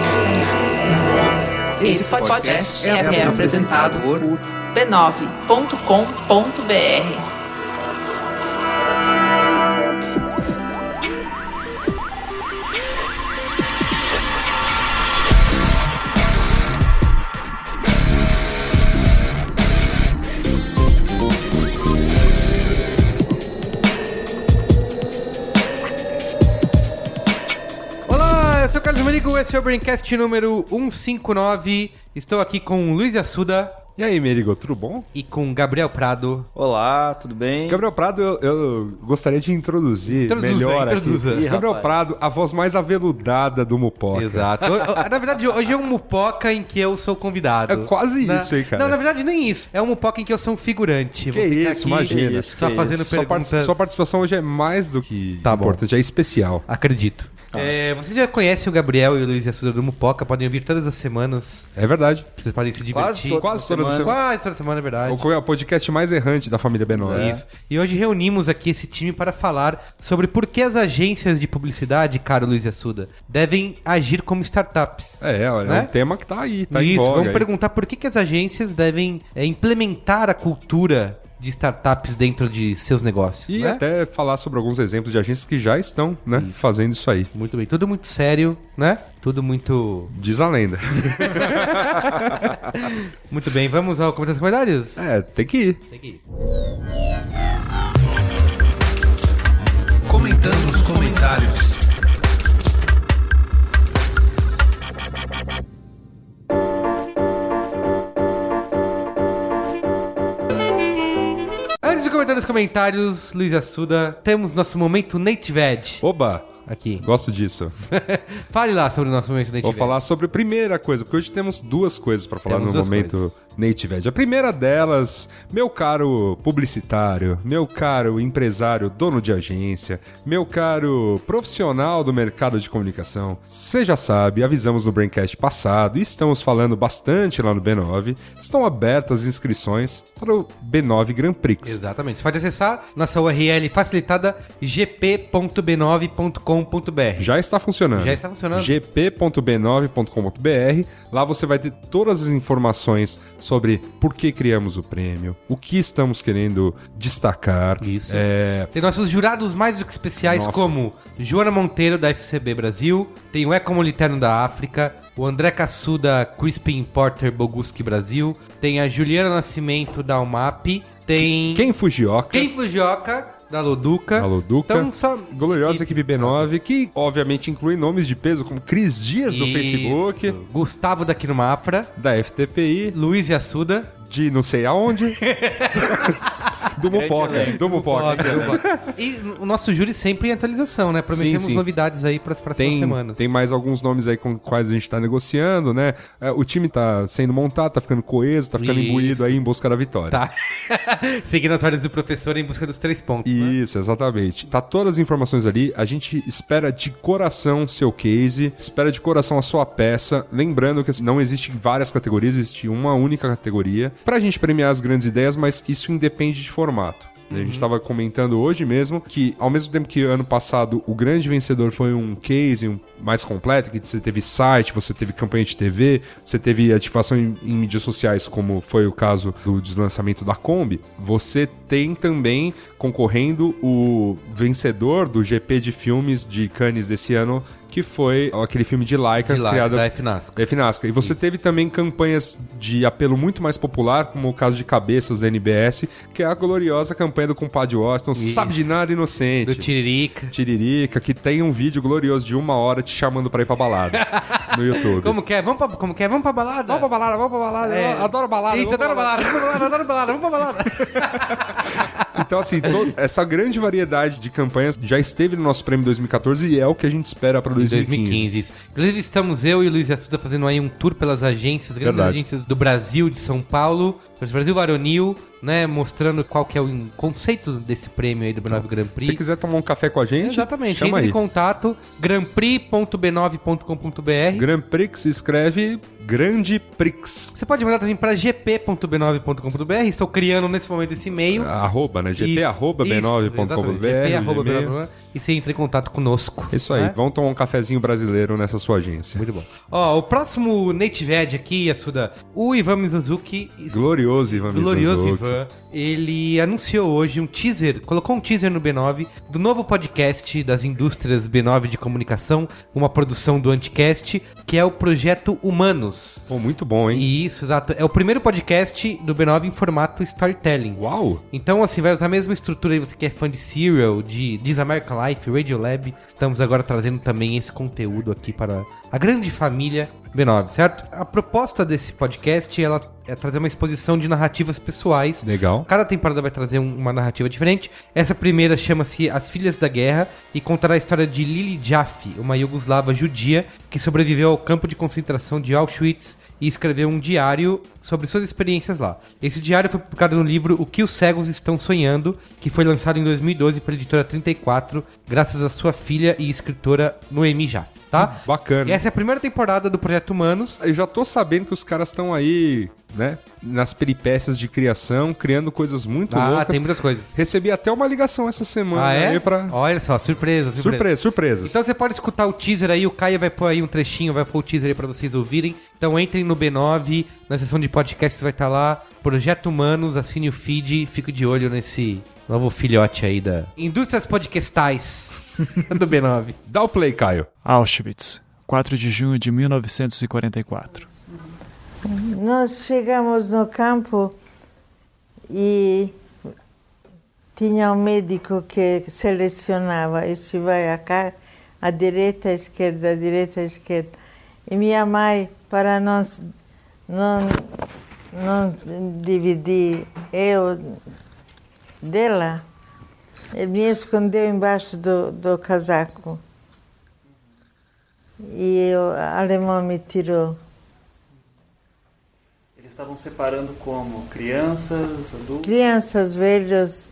Esse podcast é apresentado por b9.com.br. Eu sou o Carlos Merigo, esse é o Braincast número 159. Estou aqui com o Luiz Assuda. E aí, Merigo, tudo bom? E com Gabriel Prado. Olá, tudo bem? Gabriel Prado, eu gostaria de introduzir melhor aqui. Gabriel Prado, a voz mais aveludada do Mupoca. Exato. Na verdade, hoje é um Mupoca em que eu sou convidado. É quase isso aí, cara. Não, na verdade, nem isso. É um Mupoca em que eu sou um figurante. Que isso, imagina. Só fazendo perguntas. Sua participação hoje é mais do que importante, é especial. Acredito. Vocês já conhecem o Gabriel e o Luiz Assuda do Mupoca, podem ouvir todas as semanas. É verdade. Vocês podem se divertir. Quase toda semana. Quase toda semana, é verdade. É o podcast mais errante da família B9. Isso. E hoje reunimos aqui esse time para falar sobre por que as agências de publicidade, caro Luiz Assuda, devem agir como startups. Olha, né? É um tema que tá aí, tá Isso, em voga. Vamos perguntar por que as agências devem implementar a cultura de startups dentro de seus negócios. E né? até falar sobre alguns exemplos de agências que já estão, né, fazendo isso aí. Muito bem, tudo muito sério, né? Tudo muito... Diz a lenda. Muito bem, vamos ao comentário dos comentários? Tem que ir. Tem que ir. Comentando os comentários. Antes de comentar nos comentários, Luiz Assuda, temos nosso momento Native Edge. Oba! Aqui. Gosto disso. Fale lá sobre o nosso momento Native Vou Edge. falar sobre a primeira coisa, porque hoje temos duas coisas para falar Temos no duas momento coisas. Native Edge. A primeira delas, meu caro publicitário, meu caro empresário, dono de agência, meu caro profissional do mercado de comunicação, você já sabe, avisamos no Braincast passado e estamos falando bastante lá no B9, estão abertas as inscrições para o B9 Grand Prix. Exatamente. Você pode acessar nossa URL facilitada gp.b9.com.br. Já está funcionando. Já está funcionando. gp.b9.com.br. Lá você vai ter todas as informações sobre por que criamos o prêmio, o que estamos querendo destacar. Isso. Tem nossos jurados mais do que especiais, como Joana Monteiro, da FCB Brasil, tem o Ecomoliterno da África, o André Cassuda, Crispin Porter Boguski Brasil, tem a Juliana Nascimento, da UMAP, tem... Ken Fujioka, da Loduca. Então, só... gloriosa equipe B9, que obviamente inclui nomes de peso como Cris Dias do Facebook, Gustavo da Quino Mafra, da FTPI, Luiz Assuda, de não sei aonde, do Mupoca. E o nosso júri sempre em atualização, né? Prometemos Sim. novidades aí para as próximas semanas. Tem mais alguns nomes aí com quais a gente tá negociando, né? O time tá sendo montado, tá ficando coeso, tá ficando imbuído aí em busca da vitória. Tá. Seguindo as ordens do professor em busca dos 3 pontos, né? Isso, exatamente. Tá todas as informações ali. A gente espera de coração seu case, espera de coração a sua peça. Lembrando que não existem várias categorias, existe uma única categoria pra gente premiar as grandes ideias, mas isso independe de formato. A gente estava comentando hoje mesmo que, ao mesmo tempo que ano passado o grande vencedor foi um case mais completo, que você teve site, você teve campanha de TV, você teve ativação em mídias sociais, como foi o caso do deslançamento da Kombi, você tem também concorrendo o vencedor do GP de filmes de Cannes desse ano, que foi aquele filme de Laika criado da FNASCA. E você teve também campanhas de apelo muito mais popular, como o caso de Cabeças da NBS, que é a gloriosa campanha do compadre Washington, Sabe de Nada Inocente. Do Tiririca. Tiririca, que tem um vídeo glorioso de 1 hora te chamando pra ir pra balada no YouTube. Como que é? Vamos pra balada? Vamos pra balada. Eu adoro balada. Isso, adoro balada. Vamos pra balada. Então, assim, essa grande variedade de campanhas já esteve no nosso prêmio 2014 e é o que a gente espera para 2015. Isso. Inclusive, estamos eu e o Luiz Assuda fazendo aí um tour pelas agências, grandes agências do Brasil, de São Paulo, Brasil Varonil, né, mostrando qual que é o conceito desse prêmio aí do B9 Grand Prix. Se quiser tomar um café com a gente, exatamente, chama entre aí. em contato, grandprix.b9.com.br. Grand Prix se escreve Grande Prix. Você pode mandar também para gp.b9.com.br. Estou criando nesse momento esse e-mail. Arroba, né? gp@b9.com.br. e você entra em contato conosco. Isso aí, vamos tomar um cafezinho brasileiro nessa sua agência. Muito bom. Ó, o próximo Native Ed aqui, Assuda, o Ivan Mizanzuki. Glorioso Ivan Mizanzuki. Ivan. Ele anunciou hoje um teaser, colocou um teaser no B9 do novo podcast das indústrias B9 de comunicação, uma produção do Anticast, que é o Projeto Humanos. Pô, muito bom, hein? Isso, exato. É o primeiro podcast do B9 em formato storytelling. Uau! Então, assim, vai usar a mesma estrutura aí, você que é fã de Serial, de This American Life, Radiolab. Estamos agora trazendo também esse conteúdo aqui para a grande família B9, certo? A proposta desse podcast é trazer uma exposição de narrativas pessoais. Legal. Cada temporada vai trazer uma narrativa diferente. Essa primeira chama-se As Filhas da Guerra e contará a história de Lili Jaffe, uma iugoslava judia que sobreviveu ao campo de concentração de Auschwitz e escreveu um diário sobre suas experiências lá. Esse diário foi publicado no livro O que os Cegos Estão Sonhando, que foi lançado em 2012 pela editora 34, graças à sua filha e escritora Noemi Jaffe, tá? Bacana. Essa é a primeira temporada do Projeto Humanos. Eu já tô sabendo que os caras estão aí, né, nas peripécias de criação, criando coisas muito loucas. Tem muitas coisas. Recebi até uma ligação essa semana Ah, é? aí pra... Olha só, surpresas. Surpresas. Então você pode escutar o teaser aí, o Caio vai pôr aí um trechinho, vai pôr o teaser aí pra vocês ouvirem. Então entrem no B9, na seção de podcast vai estar lá, Projeto Humanos, assine o feed, fique de olho nesse novo filhote aí da Indústrias Podcastais do B9. Dá o play, Caio. Auschwitz, 4 de junho de 1944. Nós chegamos no campo e tinha um médico que selecionava, e se vai à direita, à esquerda, E minha mãe, para não dividir eu dela, me escondeu embaixo do casaco. E o alemão me tirou. Eles estavam separando como? Crianças, adultos? Crianças, velhos.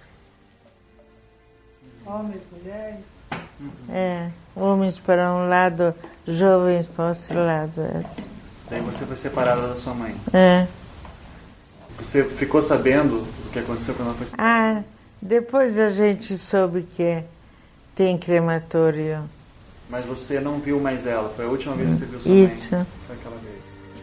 Homens, mulheres. Homens para um lado, jovens para o outro lado. Daí você foi separada da sua mãe. Você ficou sabendo o que aconteceu quando ela foi separada? Depois a gente soube que tem crematório. Mas você não viu mais ela? Foi a última vez que você viu sua mãe? Isso. Foi aquela vez.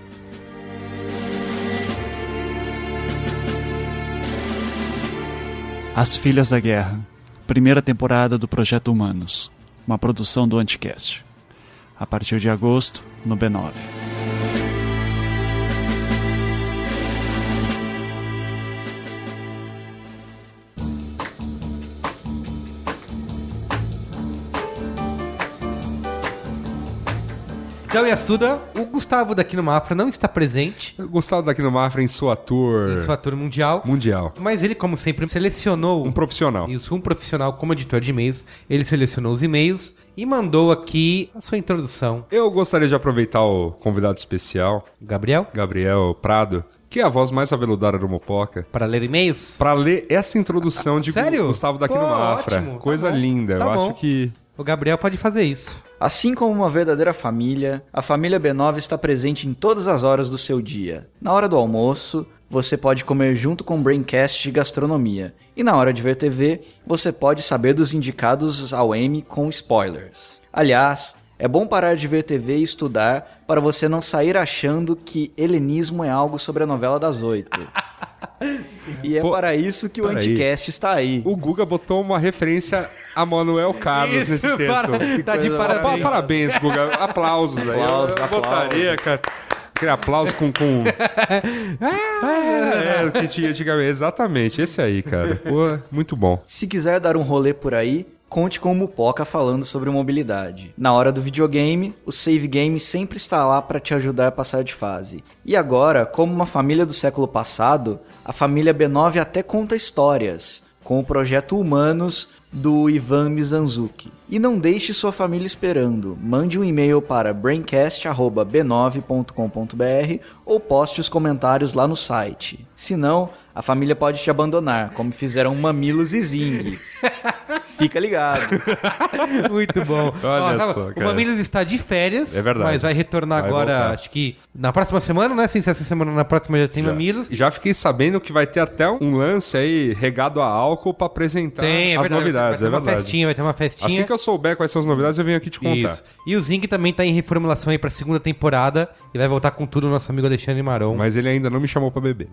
As Filhas da Guerra, primeira temporada do Projeto Humanos, uma produção do Anticast. A partir de agosto, no B9. Então, Yasuda, o Gustavo daqui no Mafra não está presente. O Gustavo daqui no Mafra em sua tour... Em sua tour mundial. Mas ele, como sempre, selecionou... Um profissional. Isso, um profissional como editor de e-mails. Ele selecionou os e-mails e mandou aqui a sua introdução. Eu gostaria de aproveitar o convidado especial... Gabriel Prado, que é a voz mais aveludada do Mopoca. Para ler e-mails? Para ler essa introdução de Sério? Gustavo daqui no Mafra. Ótimo, Coisa linda. Tá Eu bom. acho que... O Gabriel pode fazer isso. Assim como uma verdadeira família, a família B9 está presente em todas as horas do seu dia. Na hora do almoço, você pode comer junto com o Braincast de gastronomia. E na hora de ver TV, você pode saber dos indicados ao Emmy com spoilers. Aliás, é bom parar de ver TV e estudar para você não sair achando que helenismo é algo sobre a novela das 8. E é para isso que o Anticast está aí. O Guga botou uma referência a Manuel Carlos nesse texto. Tá de parabéns. Parabéns, Guga. Aplausos aí. Eu botaria, cara. Aquele aplauso com... que tinha antigamente. Exatamente, esse aí, cara. Pô, muito bom. Se quiser dar um rolê por aí, conte com o Mupoca falando sobre mobilidade. Na hora do videogame, o Save Game sempre está lá para te ajudar a passar de fase. E agora, como uma família do século passado, a família B9 até conta histórias, com o projeto Humanos do Ivan Mizanzuki. E não deixe sua família esperando. Mande um e-mail para braincast@b9.com.br ou poste os comentários lá no site. Senão, a família pode te abandonar, como fizeram Mamilos e Zing. Fica ligado. Muito bom. Olha só, cara. O Mamilos está de férias. É verdade. Mas vai retornar agora, voltar. acho que na próxima semana, né? Sem ser essa semana, na próxima já tem Mamilos. Já fiquei sabendo que vai ter até um lance aí regado a álcool pra apresentar as novidades. Vai ter uma festinha. Assim que eu souber quais são as novidades, eu venho aqui te contar. Isso. E o Zing também tá em reformulação aí pra segunda temporada e vai voltar com tudo o nosso amigo Alexandre Maron. Mas ele ainda não me chamou pra beber.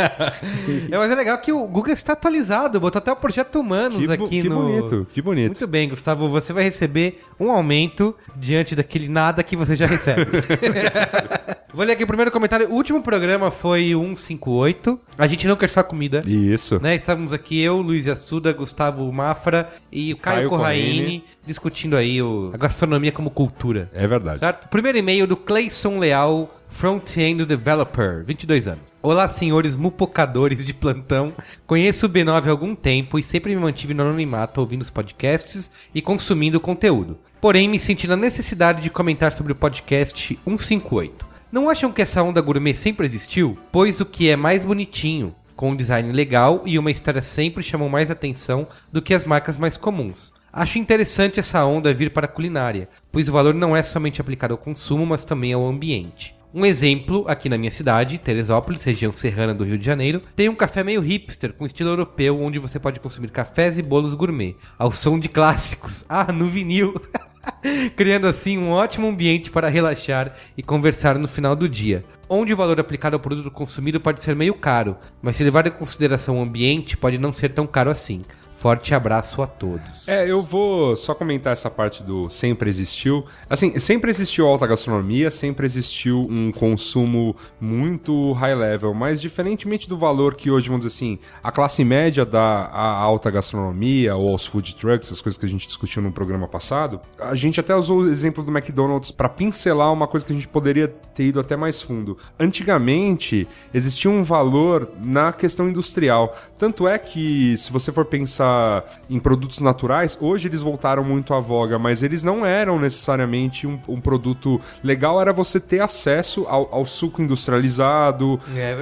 Mas é legal que o Google está atualizado, botou até o Projeto Humanos aqui no... Que bonito. Muito bem, Gustavo, você vai receber um aumento diante daquele nada que você já recebe. Vou ler aqui o primeiro comentário. O último programa foi o 158. A gente não quer só comida. Isso. Né? Estávamos aqui eu, Luiz Assuda, Gustavo Mafra e o Caio Corraine discutindo aí a gastronomia como cultura. É verdade. Certo? Primeiro e-mail do Cleison Leal, Front-End Developer, 22 anos. Olá, senhores mupocadores de plantão. Conheço o B9 há algum tempo e sempre me mantive no anonimato ouvindo os podcasts e consumindo conteúdo. Porém, me senti na necessidade de comentar sobre o podcast 158. Não acham que essa onda gourmet sempre existiu? Pois o que é mais bonitinho, com um design legal e uma história sempre chamam mais atenção do que as marcas mais comuns. Acho interessante essa onda vir para a culinária, pois o valor não é somente aplicado ao consumo, mas também ao ambiente. Um exemplo, aqui na minha cidade, Teresópolis, região serrana do Rio de Janeiro, tem um café meio hipster, com estilo europeu, onde você pode consumir cafés e bolos gourmet, ao som de clássicos, no vinil, criando assim um ótimo ambiente para relaxar e conversar no final do dia. Onde o valor aplicado ao produto consumido pode ser meio caro, mas se levar em consideração o ambiente, pode não ser tão caro assim. Forte abraço a todos. Eu vou só comentar essa parte do sempre existiu. Assim, sempre existiu alta gastronomia, sempre existiu um consumo muito high level, mas diferentemente do valor que hoje, vamos dizer assim, a classe média dá à alta gastronomia ou aos food trucks, as coisas que a gente discutiu no programa passado, a gente até usou o exemplo do McDonald's para pincelar uma coisa que a gente poderia ter ido até mais fundo. Antigamente, existia um valor na questão industrial. Tanto é que, se você for pensar em produtos naturais, hoje eles voltaram muito à voga, mas eles não eram necessariamente um produto legal, era você ter acesso ao suco industrializado,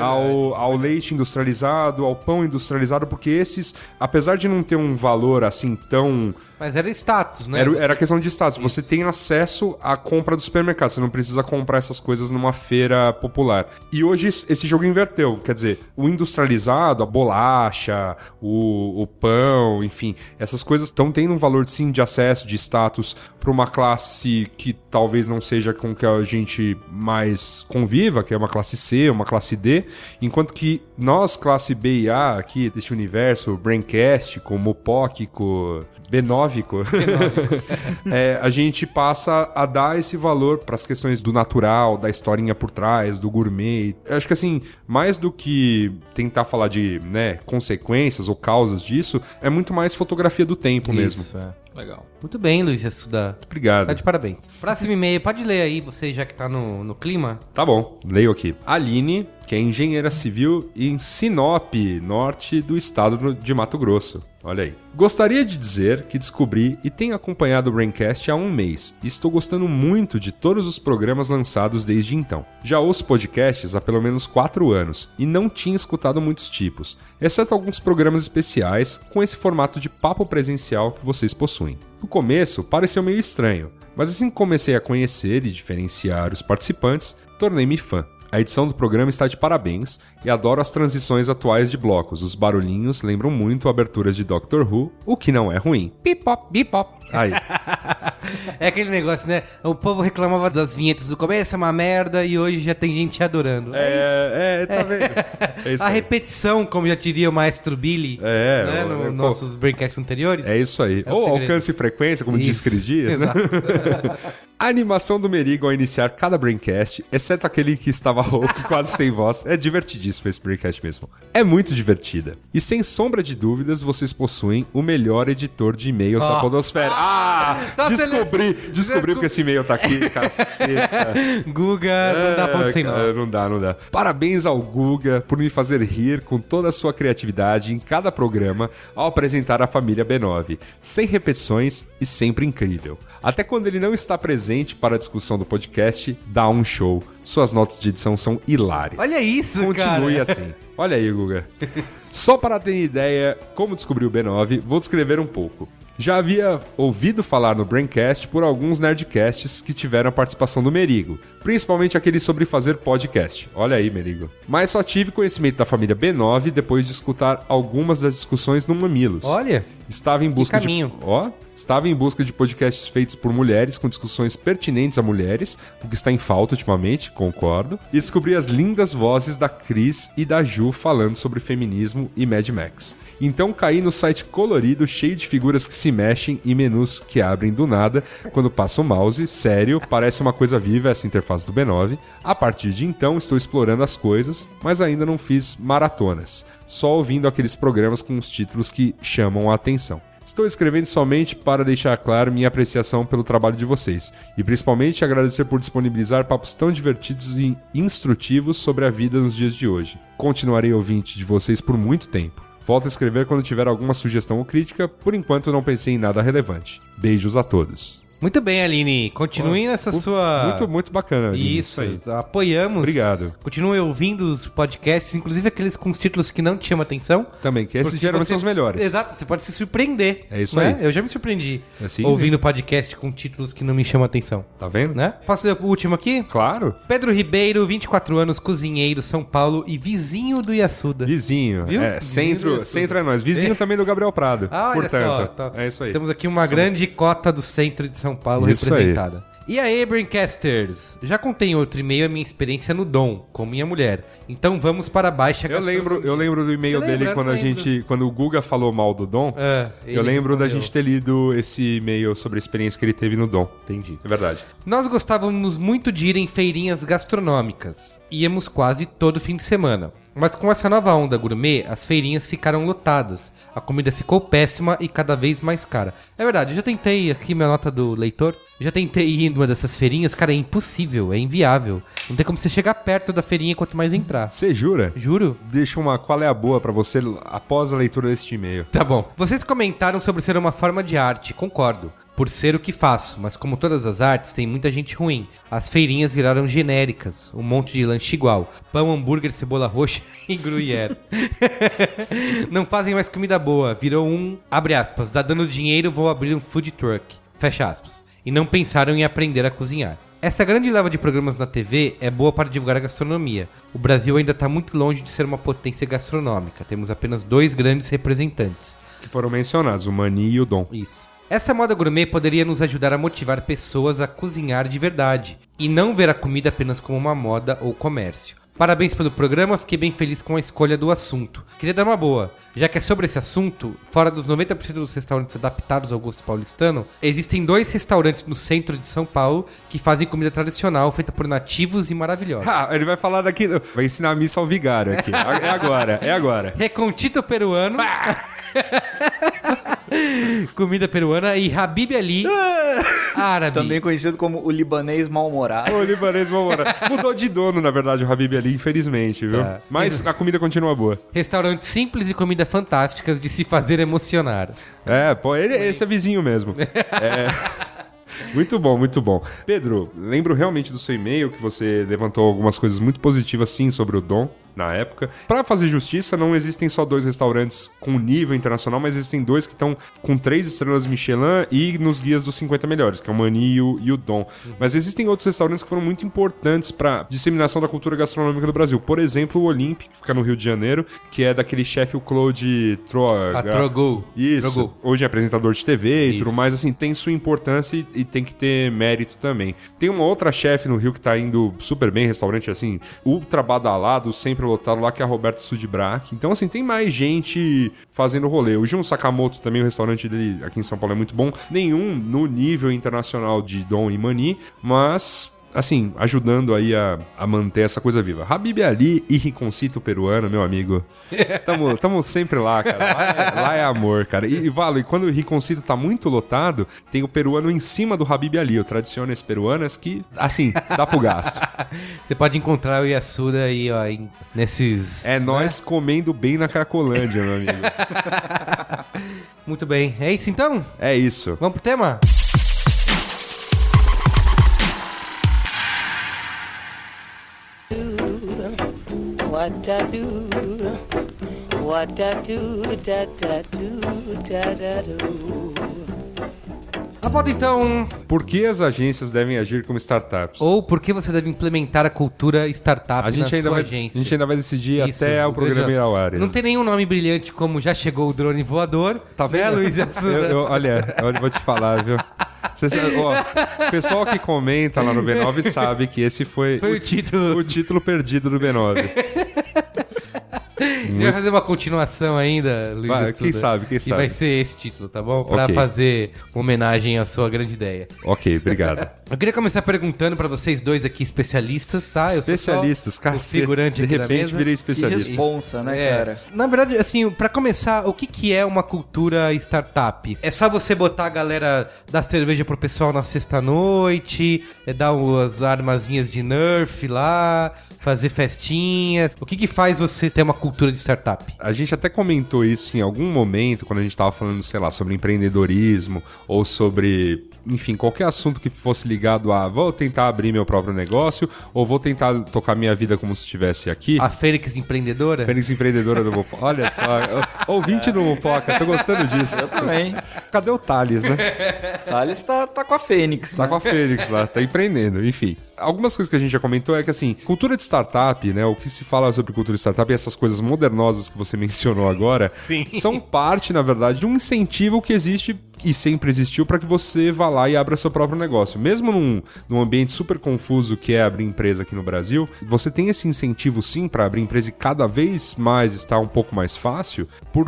ao leite industrializado, ao pão industrializado, porque esses, apesar de não ter um valor assim tão... Mas era status, né? Era questão de status. Isso. Você tem acesso à compra do supermercado, você não precisa comprar essas coisas numa feira popular. E hoje esse jogo inverteu, quer dizer, o industrializado, a bolacha, o pão, enfim, essas coisas estão tendo um valor sim de acesso, de status para uma classe que talvez não seja com que a gente mais conviva, que é uma classe C, uma classe D, enquanto que nós, classe B e A aqui deste universo, Braincast, Mupóquico, Benóvico, a gente passa a dar esse valor para as questões do natural, da historinha por trás, do gourmet. Eu acho que assim, mais do que tentar falar de consequências ou causas disso, é muito mais fotografia do tempo mesmo. Legal. Muito bem, Luiz Assuda. Obrigado. Tá de parabéns. Próximo e-mail, pode ler aí, você já que tá no clima. Tá bom, leio aqui. Aline, que é engenheira civil em Sinop, norte do estado de Mato Grosso. Olha aí. Gostaria de dizer que descobri e tenho acompanhado o Braincast há um mês e estou gostando muito de todos os programas lançados desde então. Já ouço podcasts há pelo menos 4 anos e não tinha escutado muitos tipos, exceto alguns programas especiais com esse formato de papo presencial que vocês possuem. No começo pareceu meio estranho, mas assim que comecei a conhecer e diferenciar os participantes, tornei-me fã. A edição do programa está de parabéns e adoro as transições atuais de blocos. Os barulhinhos lembram muito aberturas de Doctor Who, o que não é ruim. Bipop, bipop. Aí. É aquele negócio, né? O povo reclamava das vinhetas do começo, é uma merda, e hoje já tem gente adorando. Tá vendo? É isso a aí. repetição, como já diria o maestro Billy, nos nossos breakcasts anteriores. É isso aí. Ou alcance e frequência, como diz Cris Dias, né? A animação do Merigo ao iniciar cada Braincast, exceto aquele que estava rouco e quase sem voz, é divertidíssimo esse Braincast mesmo. É muito divertida. E sem sombra de dúvidas, vocês possuem o melhor editor de e-mails da podosfera. Descobri porque esse e-mail tá aqui, caceta. Guga, não dá ponto sem nó. Não dá. Parabéns ao Guga por me fazer rir com toda a sua criatividade em cada programa ao apresentar a família B9. Sem repetições e sempre incrível. Até quando ele não está presente para a discussão do podcast, dá um show. Suas notas de edição são hilárias. Olha isso, Continue assim. Olha aí, Guga. Só para ter ideia como descobri o B9, vou descrever um pouco. Já havia ouvido falar no Braincast por alguns nerdcasts que tiveram a participação do Merigo, principalmente aqueles sobre fazer podcast. Olha aí, Merigo. Mas só tive conhecimento da família B9 depois de escutar algumas das discussões no Mamilos. Olha, Estava em busca Estava em busca de podcasts feitos por mulheres com discussões pertinentes a mulheres, o que está em falta ultimamente, concordo, e descobri as lindas vozes da Cris e da Ju falando sobre feminismo e Mad Max. Então caí no site colorido, cheio de figuras que se mexem e menus que abrem do nada quando passa o mouse. Sério, parece uma coisa viva essa interface do B9. A partir de então estou explorando as coisas, mas ainda não fiz maratonas, só ouvindo aqueles programas com os títulos que chamam a atenção. Estou escrevendo somente para deixar claro minha apreciação pelo trabalho de vocês e principalmente agradecer por disponibilizar papos tão divertidos e instrutivos sobre a vida nos dias de hoje. Continuarei ouvinte de vocês por muito tempo. Volto a escrever quando tiver alguma sugestão ou crítica, por enquanto não pensei em nada relevante. Beijos a todos. Muito bem, Aline. Continue nessa sua... Muito bacana, Aline. Isso aí. Apoiamos. Obrigado. Continue ouvindo os podcasts, inclusive aqueles com os títulos que não te chamam atenção. Também, que esses geralmente são os melhores. Exato. Você pode se surpreender. É isso né? aí. Eu já me surpreendi Assim, ouvindo podcast com títulos que não me chamam atenção. Tá vendo? Né? Posso ler o último aqui? Claro. Pedro Ribeiro, 24 anos, cozinheiro, São Paulo e vizinho do Yasuda. Vizinho. Viu? É, centro é nós. Vizinho também do Gabriel Prado. Olha portanto, só, é isso aí. Temos aqui uma grande cota do centro de São Paulo Isso representada. E aí, Braincasters? Já contei em outro e-mail a minha experiência no Dom, com minha mulher. Então vamos para a baixa gastronomia. Eu lembro do e-mail dele quando o Guga falou mal do Dom. Eu lembro da gente ter lido esse e-mail sobre a experiência que ele teve no Dom. Entendi. É verdade. Nós gostávamos muito de ir em feirinhas gastronômicas. Íamos quase todo fim de semana. Mas com essa nova onda gourmet, as feirinhas ficaram lotadas. A comida ficou péssima e cada vez mais cara. É verdade, eu já tentei, aqui minha nota do leitor, já tentei ir em uma dessas feirinhas, cara, é impossível, é inviável. Não tem como você chegar perto da feirinha quanto mais entrar. Você jura? Juro. Deixa uma qual é a boa pra você após a leitura deste e-mail. Tá bom. Vocês comentaram sobre ser uma forma de arte, concordo. Por ser o que faço, mas como todas as artes, tem muita gente ruim. As feirinhas viraram genéricas, um monte de lanche igual. Pão, hambúrguer, cebola roxa e gruyère. Não fazem mais comida boa, virou abre aspas, dá dando dinheiro, vou abrir um food truck, fecha aspas. E não pensaram em aprender a cozinhar. Essa grande leva de programas na TV é boa para divulgar a gastronomia. O Brasil ainda está muito longe de ser uma potência gastronômica. Temos apenas 2 grandes representantes. Que foram mencionados, o Mani e o Dom. Isso. Essa moda gourmet poderia nos ajudar a motivar pessoas a cozinhar de verdade e não ver a comida apenas como uma moda ou comércio. Parabéns pelo programa, fiquei bem feliz com a escolha do assunto. Queria dar uma boa, já que é sobre esse assunto, fora dos 90% dos restaurantes adaptados ao gosto paulistano, existem 2 restaurantes no centro de São Paulo que fazem comida tradicional feita por nativos e maravilhosa. Ele vai falar daqui, vai ensinar a missa ao vigário aqui. É agora. Recontito peruano. Comida peruana e Habib Ali árabe. Também conhecido como o libanês mal-humorado. O libanês mal-humorado. Mudou de dono, na verdade, o Habib Ali, infelizmente, viu? Mas a comida continua boa. Restaurantes simples e comida fantásticas de se fazer emocionar. Esse é vizinho mesmo. Muito bom, muito bom. Pedro, lembro realmente do seu e-mail que você levantou algumas coisas muito positivas, sim, sobre o Dom na época. Pra fazer justiça, não existem só 2 restaurantes com nível internacional, mas existem 2 que estão com 3 estrelas Michelin e nos guias dos 50 melhores, que é o Mani e o Dom. Mas existem outros restaurantes que foram muito importantes pra disseminação da cultura gastronômica do Brasil. Por exemplo, o Olympic, que fica no Rio de Janeiro, que é daquele chefe, o Claude Trogo. Isso. Trogo. Hoje é apresentador de TV e Isso. tudo mais, assim, tem sua importância e tem que ter mérito também. Tem uma outra chefe no Rio que tá indo super bem, restaurante, assim, ultra badalado, sempre lotado lá, que é a Roberta Sudbrack. Então, assim, tem mais gente fazendo rolê. O Jun Sakamoto também, o restaurante dele aqui em São Paulo é muito bom. Nenhum no nível internacional de Dom e Mani, mas... assim, ajudando aí a manter essa coisa viva. Habib Ali e Riconcito peruano, meu amigo. Tamo sempre lá, cara. Lá é amor, cara. E quando o Riconcito tá muito lotado, tem o peruano em cima do Habib Ali. Eu tradiciono esse peruanas que, assim, dá pro gasto. Você pode encontrar o Yasuda aí, ó, nesses... nós comendo bem na Cracolândia, meu amigo. Muito bem. É isso, então? É isso. Vamos pro tema? What I do A pauta então... Por que as agências devem agir como startups? Ou por que você deve implementar a cultura startup na sua agência? A gente ainda vai decidir Isso, até o programa ir ao ar. Não tem nenhum nome brilhante como já chegou o drone voador. Tá vendo? Né, Luiz Assuda? Olha, eu vou te falar, viu? O pessoal que comenta lá no B9 sabe que esse foi o título perdido do B9. A gente vai fazer uma continuação ainda, Luiz Assuda. Quem sabe. E vai ser esse título, tá bom? Pra fazer uma homenagem à sua grande ideia. Ok, obrigado. Eu queria começar perguntando pra vocês dois aqui, especialistas, tá? Especialistas, cara. Figurante de aqui repente da mesa. virei especialista. Que responsa, né, cara? Na verdade, assim, pra começar, o que é uma cultura startup? É só você botar a galera dar cerveja pro pessoal na sexta-noite, dar umas armazinhas de Nerf lá, fazer festinhas. O que faz você ter uma cultura de startup? A gente até comentou isso em algum momento, quando a gente tava falando, sei lá, sobre empreendedorismo ou sobre, enfim, qualquer assunto que fosse ligado a vou tentar abrir meu próprio negócio ou vou tentar tocar minha vida como se estivesse aqui. A Fênix Empreendedora? Fênix Empreendedora do Mupoca. Olha só, ouvinte do Mupoca, tô gostando disso. Eu também. Cadê o Thales, né? Thales tá com a Fênix. Tá com a Fênix lá, tá empreendendo, enfim. Algumas coisas que a gente já comentou é que, assim, cultura de startup, né? O que se fala sobre cultura de startup e essas coisas modernosas que você mencionou agora, são parte, na verdade, de um incentivo que existe e sempre existiu para que você vá lá e abra seu próprio negócio. Mesmo num ambiente super confuso que é abrir empresa aqui no Brasil, você tem esse incentivo sim para abrir empresa e cada vez mais está um pouco mais fácil,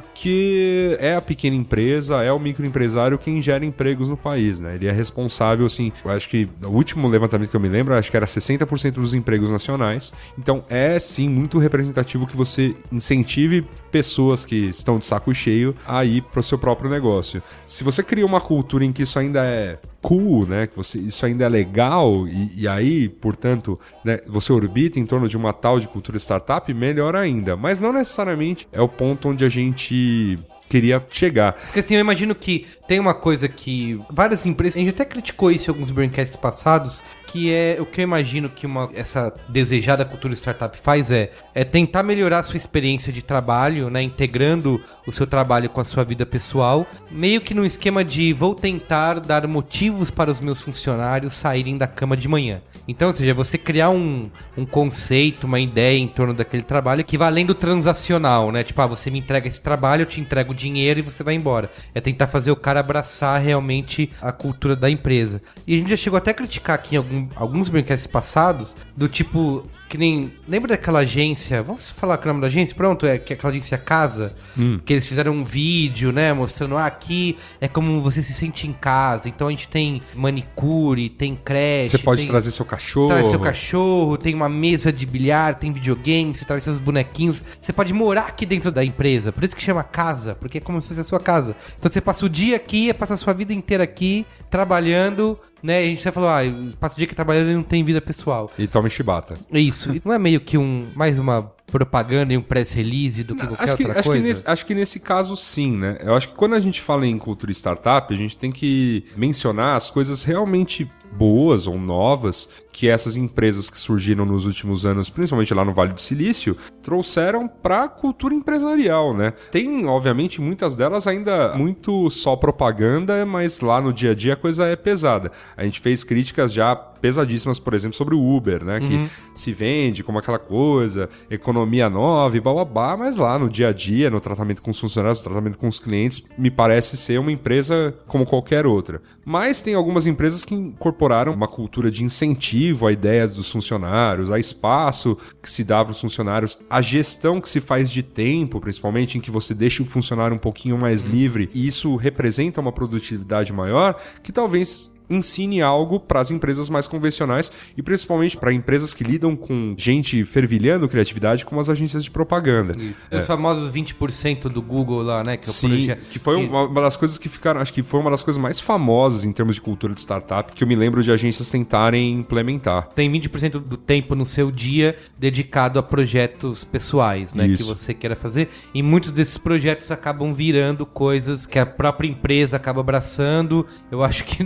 porque é a pequena empresa, é o microempresário quem gera empregos no país, né? Ele é responsável, assim, eu acho que o último levantamento que eu me lembro, acho que era 60% dos empregos nacionais. Então é sim muito representativo que você incentive pessoas que estão de saco cheio a ir para o seu próprio negócio. Se você cria uma cultura em que isso ainda é cool, né, que isso ainda é legal e aí, portanto, né, você orbita em torno de uma tal de cultura startup, melhor ainda. Mas não necessariamente é o ponto onde a gente queria chegar. Porque assim, eu imagino que tem uma coisa que várias empresas, a gente até criticou isso em alguns braincasts passados, que é o que eu imagino que essa desejada cultura startup faz é tentar melhorar a sua experiência de trabalho, né, integrando o seu trabalho com a sua vida pessoal, meio que num esquema de vou tentar dar motivos para os meus funcionários saírem da cama de manhã. Então, ou seja, você criar um conceito, uma ideia em torno daquele trabalho que vai além do transacional, né? Tipo, você me entrega esse trabalho, eu te entrego o dinheiro e você vai embora. É tentar fazer o cara abraçar realmente a cultura da empresa. E a gente já chegou até a criticar aqui em alguns braincasts passados, do tipo, que nem... Lembra daquela agência? Vamos falar que o nome da agência? Pronto, que é aquela agência Casa, que eles fizeram um vídeo, né, mostrando, aqui é como você se sente em casa. Então a gente tem manicure, tem creche. Você pode trazer seu cachorro. Traz seu cachorro, tem uma mesa de bilhar, tem videogame, você traz seus bonequinhos. Você pode morar aqui dentro da empresa. Por isso que chama casa, porque é como se fosse a sua casa. Então você passa o dia aqui, passa a sua vida inteira aqui, trabalhando, né? A gente até falou, passa o dia aqui trabalhando e não tem vida pessoal. E toma chibata. Isso. E não é meio que mais uma propaganda e um press release do que qualquer outra coisa? Acho que nesse caso sim, né? Eu acho que quando a gente fala em cultura startup, a gente tem que mencionar as coisas realmente boas ou novas que essas empresas que surgiram nos últimos anos, principalmente lá no Vale do Silício, trouxeram para a cultura empresarial, né? Tem, obviamente, muitas delas ainda muito só propaganda, mas lá no dia a dia a coisa é pesada. A gente fez críticas já pesadíssimas, por exemplo, sobre o Uber, né? Que se vende como aquela coisa, economia nova e bababá, mas lá no dia a dia, no tratamento com os funcionários, no tratamento com os clientes, me parece ser uma empresa como qualquer outra. Mas tem algumas empresas que incorporaram uma cultura de incentivo a ideias dos funcionários, a espaço que se dá para os funcionários, a gestão que se faz de tempo, principalmente, em que você deixa o funcionário um pouquinho mais livre, e isso representa uma produtividade maior, que talvez ensine algo para as empresas mais convencionais e principalmente para empresas que lidam com gente fervilhando criatividade, como as agências de propaganda. Isso. Os famosos 20% do Google lá, né? Que é o Sim, projeto. que foi uma das coisas que ficaram, acho que foi uma das coisas mais famosas em termos de cultura de startup, que eu me lembro de agências tentarem implementar. Tem 20% do tempo no seu dia dedicado a projetos pessoais, né? Isso. Que você queira fazer. E muitos desses projetos acabam virando coisas que a própria empresa acaba abraçando. Eu acho que, não sei se é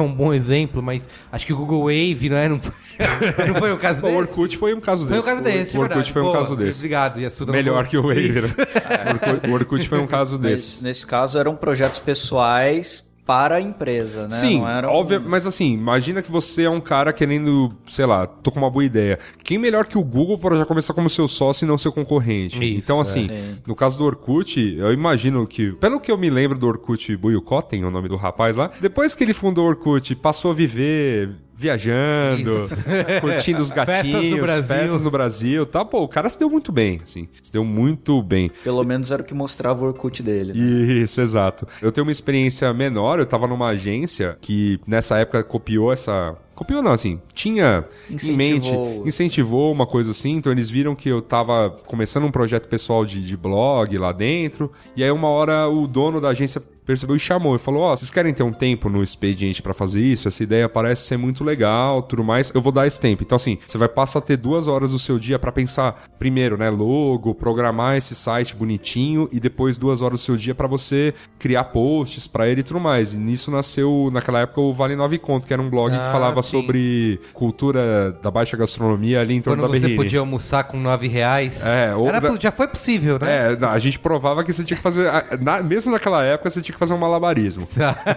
um bom exemplo, mas acho que o Google Wave, não foi um caso desse? O Orkut foi um caso desse. Foi um caso desse, O Orkut foi um caso desse. Obrigado, Yasuda. Melhor que o Wave, né? O Orkut foi um caso desse. Mas, nesse caso, eram projetos pessoais para a empresa, né? Sim, não era óbvio, mas assim, imagina que você é um cara querendo, sei lá, tô com uma boa ideia. Quem melhor que o Google para já começar como seu sócio e não seu concorrente? Isso, então, assim, no caso do Orkut, eu imagino que, pelo que eu me lembro do Orkut Buiukoten, o nome do rapaz lá, depois que ele fundou o Orkut, passou a viver viajando, curtindo os gatinhos, festas no Brasil, tá? Pô, o cara se deu muito bem, assim, se deu muito bem. Pelo menos era o que mostrava o Orkut dele, né? Isso, exato. Eu tenho uma experiência menor, eu tava numa agência que nessa época copiou essa... Copiou não, assim, tinha em mente, incentivou uma coisa assim, então eles viram que eu tava começando um projeto pessoal de blog lá dentro, e aí uma hora o dono da agência percebeu e chamou e falou, vocês querem ter um tempo no expediente pra fazer isso? Essa ideia parece ser muito legal, tudo mais, eu vou dar esse tempo. Então assim, você vai passar a ter 2 horas do seu dia pra pensar, primeiro, né, logo, programar esse site bonitinho e depois 2 horas do seu dia pra você criar posts pra ele e tudo mais. E nisso nasceu, naquela época, o Vale 9 Conto, que era um blog que falava sobre cultura da baixa gastronomia ali em torno da Berrini. Quando você podia almoçar com R$9. Já foi possível, né? A gente provava que você tinha que fazer, mesmo naquela época, você tinha que fazer um malabarismo.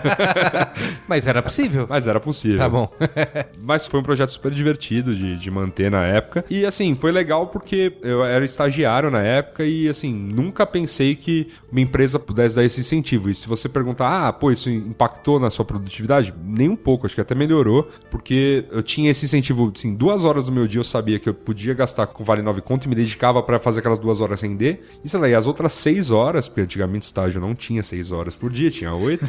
Mas era possível. Mas era possível. Tá bom. Mas foi um projeto super divertido de manter na época. E assim, foi legal porque eu era estagiário na época e assim, nunca pensei que uma empresa pudesse dar esse incentivo. E se você perguntar, isso impactou na sua produtividade? Nem um pouco, acho que até melhorou, porque eu tinha esse incentivo, assim, 2 horas do meu dia eu sabia que eu podia gastar com Vale 9 Conto e me dedicava pra fazer aquelas 2 horas render. E sei lá, e as outras 6 horas, porque antigamente estágio não tinha 6 horas por dia, tinha 8.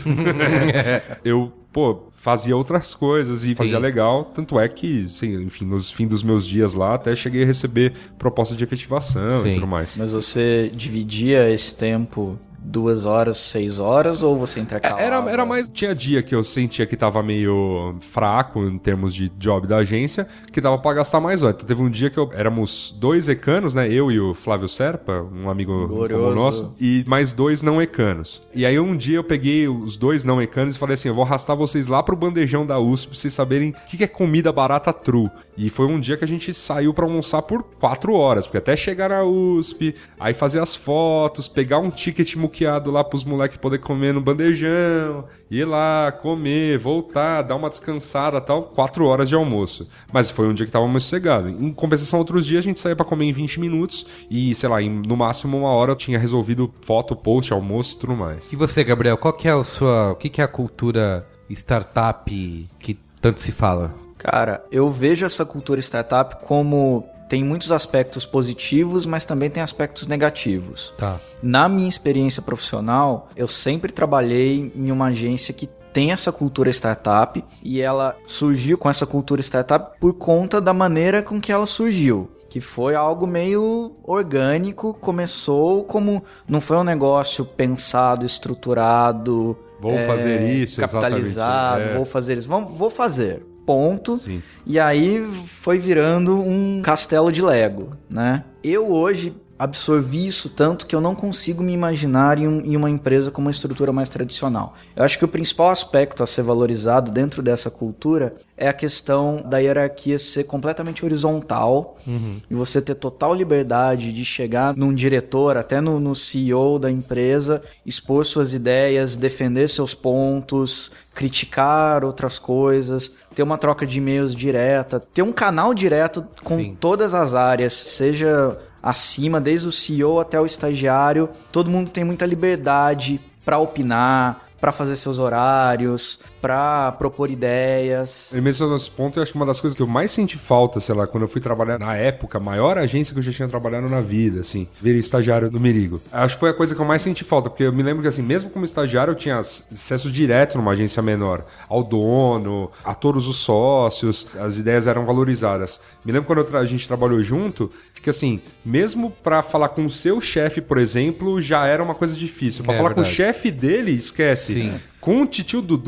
Eu, fazia outras coisas e fazia legal. Tanto é que, enfim, nos fins dos meus dias lá, até cheguei a receber proposta de efetivação e tudo mais. Mas você dividia esse tempo 2 horas, 6 horas, ou você intercalava? Era mais... Tinha dia que eu sentia que tava meio fraco em termos de job da agência, que dava pra gastar mais horas. Então, teve um dia que éramos 2 ecanos, né? Eu e o Flávio Serpa, um amigo como nosso, e mais 2 não ecanos. E aí um dia eu peguei os 2 não ecanos e falei assim, eu vou arrastar vocês lá pro bandejão da USP pra vocês saberem o que é comida barata true. E foi um dia que a gente saiu pra almoçar por 4 horas, porque até chegar na USP, aí fazer as fotos, pegar um ticket muqueado lá pros moleques poder comer no bandejão, ir lá, comer, voltar, dar uma descansada e tal, 4 horas de almoço. Mas foi um dia que tava mais sossegado. Em compensação, outros dias a gente saía pra comer em 20 minutos e, sei lá, no máximo 1 hora eu tinha resolvido foto, post, almoço e tudo mais. E você, Gabriel, qual que é o que é a cultura startup que tanto se fala? Cara, eu vejo essa cultura startup como... Tem muitos aspectos positivos, mas também tem aspectos negativos. Tá. Na minha experiência profissional, eu sempre trabalhei em uma agência que tem essa cultura startup e ela surgiu com essa cultura startup por conta da maneira com que ela surgiu. Que foi algo meio orgânico, começou como... Não foi um negócio pensado, estruturado... Vou fazer isso, capitalizado, vou fazer isso. Vou fazer. Ponto. Sim. E aí foi virando um castelo de Lego, né? Eu hoje absorvi isso tanto que eu não consigo me imaginar em uma empresa com uma estrutura mais tradicional. Eu acho que o principal aspecto a ser valorizado dentro dessa cultura é a questão da hierarquia ser completamente horizontal e você ter total liberdade de chegar num diretor, até no CEO da empresa, expor suas ideias, defender seus pontos, criticar outras coisas, ter uma troca de e-mails direta, ter um canal direto com todas as áreas, seja acima, desde o CEO até o estagiário. Todo mundo tem muita liberdade para opinar, para fazer seus horários, para propor ideias. E mesmo nesse ponto, eu acho que uma das coisas que eu mais senti falta, sei lá, quando eu fui trabalhar na época, a maior agência que eu já tinha trabalhado na vida, assim, virei estagiário do Merigo. Acho que foi a coisa que eu mais senti falta, porque eu me lembro que, assim, mesmo como estagiário, eu tinha acesso direto numa agência menor, ao dono, a todos os sócios, as ideias eram valorizadas. Me lembro quando a gente trabalhou junto, que, assim, mesmo para falar com o seu chefe, por exemplo, já era uma coisa difícil. Para falar com o chefe dele, esquece. Sim. Com o titio Dudu,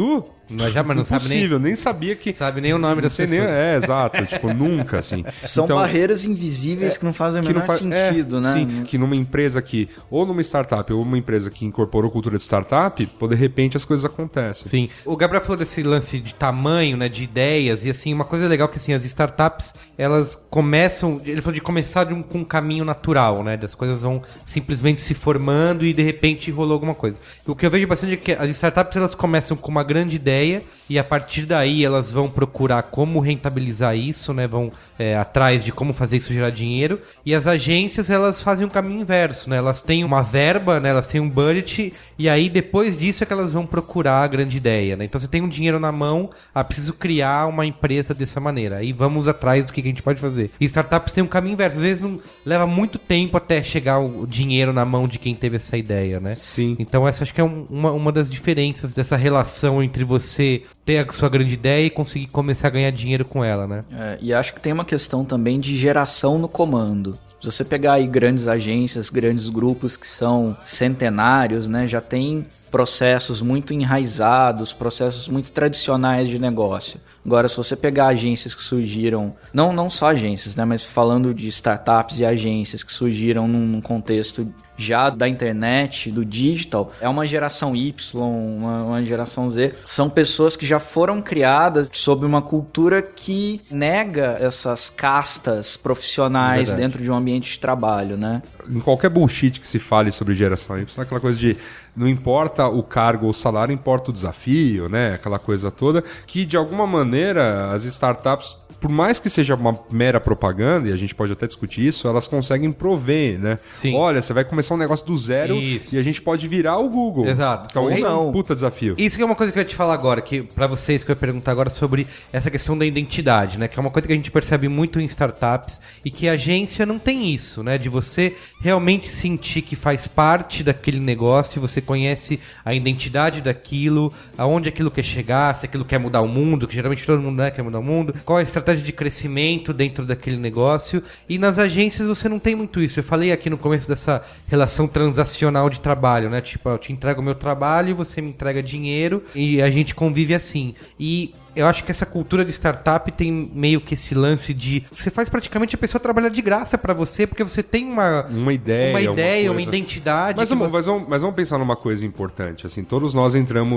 Mas não sabe nem sabia que... Sabe nem o nome da pessoa. Exato. Tipo, nunca, assim. São barreiras invisíveis que não fazem o menor sentido, né? Sim, que numa empresa que... Ou numa startup, ou uma empresa que incorporou cultura de startup, de repente as coisas acontecem. Sim. O Gabriel falou desse lance de tamanho, né? De ideias. E, assim, uma coisa legal que, assim, as startups, elas começam... Ele falou de começar com um caminho natural, né? Das coisas vão simplesmente se formando e, de repente, rolou alguma coisa. O que eu vejo bastante é que as startups, elas começam com uma grande ideia e a partir daí elas vão procurar como rentabilizar isso, né? Vão atrás de como fazer isso gerar dinheiro. E as agências, elas fazem um caminho inverso, né? Elas têm uma verba, né? Elas têm um budget e aí depois disso é que elas vão procurar a grande ideia, né? Então você tem um dinheiro na mão, preciso criar uma empresa dessa maneira. Aí vamos atrás do que a gente pode fazer. E startups têm um caminho inverso. Às vezes não leva muito tempo até chegar o dinheiro na mão de quem teve essa ideia, né? Sim. Então essa acho que é uma das diferenças dessa relação entre você ter a sua grande ideia e conseguir começar a ganhar dinheiro com ela, né? E acho que tem uma questão também de geração no comando. Se você pegar aí grandes agências, grandes grupos que são centenários, né, já tem processos muito enraizados, processos muito tradicionais de negócio. Agora, se você pegar agências que surgiram, não só agências, né, mas falando de startups e agências que surgiram num contexto já da internet, do digital, é uma geração Y, uma geração Z. São pessoas que já foram criadas sob uma cultura que nega essas castas profissionais dentro de um ambiente de trabalho, né? Em qualquer bullshit que se fale sobre geração Y, aquela coisa de não importa o cargo ou o salário, importa o desafio, né? Aquela coisa toda que, de alguma maneira, as startups, por mais que seja uma mera propaganda, e a gente pode até discutir isso, elas conseguem prover, né? Sim. Olha, você vai começar um negócio do zero e a gente pode virar o Google. Exato. Então isso é um puta desafio. Isso que é uma coisa que eu ia te falar agora, que pra vocês que eu ia perguntar agora sobre essa questão da identidade, né? Que é uma coisa que a gente percebe muito em startups e que a agência não tem isso, né? De você realmente sentir que faz parte daquele negócio, você conhece a identidade daquilo, aonde aquilo quer chegar, se aquilo quer mudar o mundo, que geralmente todo mundo quer mudar o mundo, qual é a estratégia de crescimento dentro daquele negócio. E nas agências você não tem muito isso. Eu falei aqui no começo dessa relação transacional de trabalho, né? Tipo, eu te entrego o meu trabalho, você me entrega dinheiro e a gente convive assim. E eu acho que essa cultura de startup tem meio que esse lance de... Você faz praticamente a pessoa trabalhar de graça pra você, porque você tem uma ideia, uma identidade. Mas vamos pensar numa coisa importante. Assim, todos nós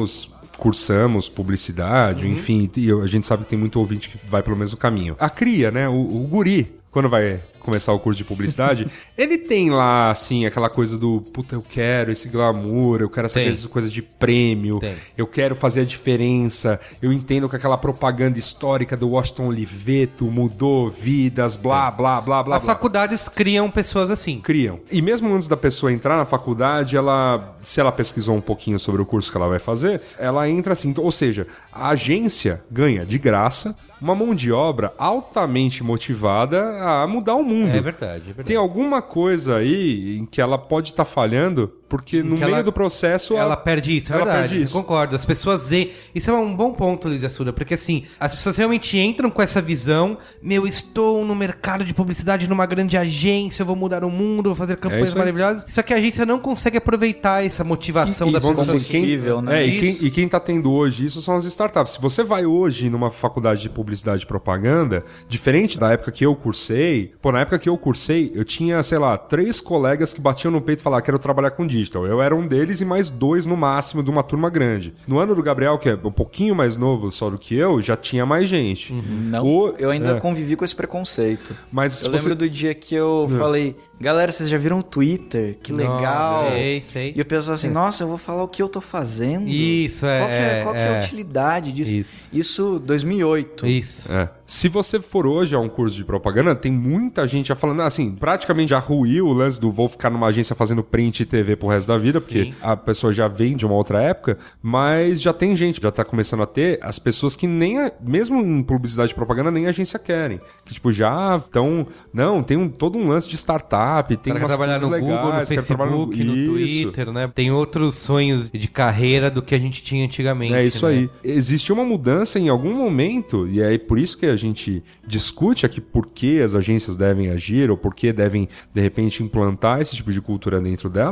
cursamos publicidade, enfim, e a gente sabe que tem muito ouvinte que vai pelo mesmo caminho. A cria, né? O guri, quando vai começar o curso de publicidade, ele tem lá, assim, aquela coisa do puta, eu quero esse glamour, eu quero essa coisa de prêmio, eu quero fazer a diferença, eu entendo que aquela propaganda histórica do Washington Oliveto mudou vidas, blá, blá, blá, blá. As faculdades criam pessoas assim. Criam. E mesmo antes da pessoa entrar na faculdade, se ela pesquisou um pouquinho sobre o curso que ela vai fazer, ela entra assim, ou seja, a agência ganha de graça uma mão de obra altamente motivada a mudar o mundo. É verdade. Tem alguma coisa aí em que ela pode estar falhando, porque no meio do processo... Ela perde isso, é verdade. Eu concordo. As pessoas... Isso é um bom ponto, Luiz Assuda, porque assim, as pessoas realmente entram com essa visão, estou no mercado de publicidade numa grande agência, eu vou mudar o mundo, vou fazer campanhas maravilhosas. Só que a agência não consegue aproveitar essa motivação da pessoa. Combustível, né? E quem tá tendo hoje isso são as startups. Se você vai hoje numa faculdade de publicidade e propaganda, diferente da época que eu cursei, na época que eu cursei, eu tinha, 3 colegas que batiam no peito e falavam, quero trabalhar com digital. Eu era um deles e mais 2 no máximo de uma turma grande. No ano do Gabriel, que é um pouquinho mais novo só do que eu, já tinha mais gente. Eu ainda convivi com esse preconceito. Mas eu lembro do dia que eu falei, galera, vocês já viram o Twitter? Que legal. Sei. E o pessoal assim, nossa, eu vou falar o que eu tô fazendo. Isso, Qual que é a utilidade disso? Isso 2008. Isso. Se você for hoje a um curso de propaganda, tem muita gente já falando, assim, praticamente já ruiu o lance do vou ficar numa agência fazendo print e TV pro resto da vida, porque a pessoa já vem de uma outra época, mas já tem gente, já tá começando a ter as pessoas que nem, mesmo em publicidade e propaganda, nem agência querem. Que, tipo, já estão... Não, tem todo um lance de startup, tem umas trabalhar no legais, Google, no Facebook, no Twitter, né? Tem outros sonhos de carreira do que a gente tinha antigamente. É isso aí. Existe uma mudança em algum momento, e é por isso que a gente discute aqui por que as agências devem agir ou por que devem, de repente, implantar esse tipo de cultura dentro delas.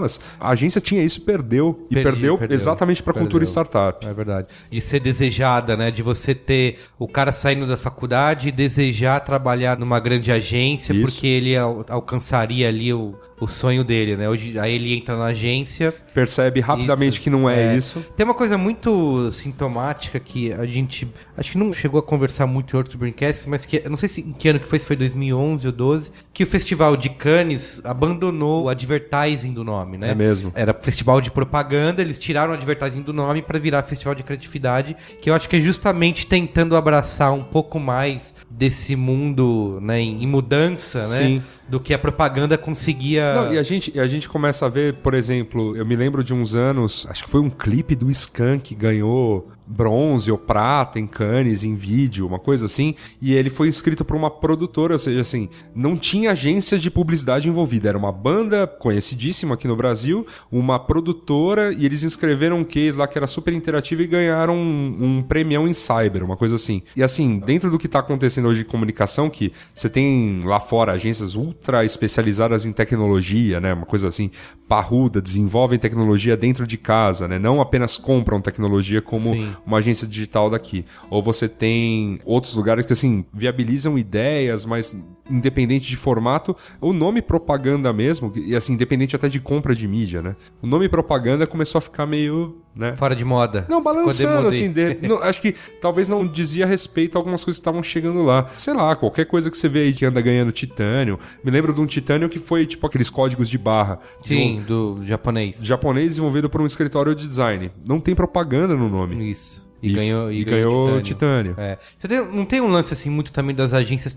A agência tinha isso e perdeu. E perdeu exatamente pra cultura startup. É verdade. De ser desejada, né? De você ter o cara saindo da faculdade e desejar trabalhar numa grande agência, porque ele alcançaria ali o sonho dele, né? Hoje, aí ele entra na agência... Percebe rapidamente que não é isso. Tem uma coisa muito sintomática que a gente... Acho que não chegou a conversar muito em outros Braincasts, mas que... Eu não sei em que ano que foi, se foi 2011 ou 12, que o Festival de Cannes abandonou o advertising do nome, né? É mesmo. Era festival de propaganda, eles tiraram o advertising do nome para virar festival de criatividade, que eu acho que é justamente tentando abraçar um pouco mais desse mundo, né, em mudança, né? Sim. Do que a propaganda conseguia... Não, e a gente começa a ver, por exemplo, eu me lembro de uns anos, acho que foi um clipe do Skank que ganhou bronze ou prata em Cannes, em vídeo, uma coisa assim, e ele foi escrito por uma produtora, ou seja, assim, não tinha agência de publicidade envolvida, era uma banda conhecidíssima aqui no Brasil, uma produtora, e eles inscreveram um case lá que era super interativo e ganharam um premião em cyber, uma coisa assim. E assim, dentro do que está acontecendo hoje de comunicação, que você tem lá fora agências ultra especializadas em tecnologia, né, uma coisa assim, parruda, desenvolvem tecnologia dentro de casa, né, não apenas compram tecnologia como... Sim. Uma agência digital daqui. Ou você tem outros lugares que, assim, viabilizam ideias, mas independente de formato. O nome propaganda mesmo, e assim, independente até de compra de mídia, né? O nome propaganda começou a ficar meio... né? Fora de moda. Não, balançando, assim. Acho que talvez não dizia respeito a algumas coisas que estavam chegando lá. Sei lá, qualquer coisa que você vê aí que anda ganhando titânio. Me lembro de um titânio que foi, tipo, aqueles códigos de barra. Sim, do japonês. Japonês desenvolvido por um escritório de design. Não tem propaganda no nome. Isso. E ganhou titânio. É. Não tem um lance assim muito também das agências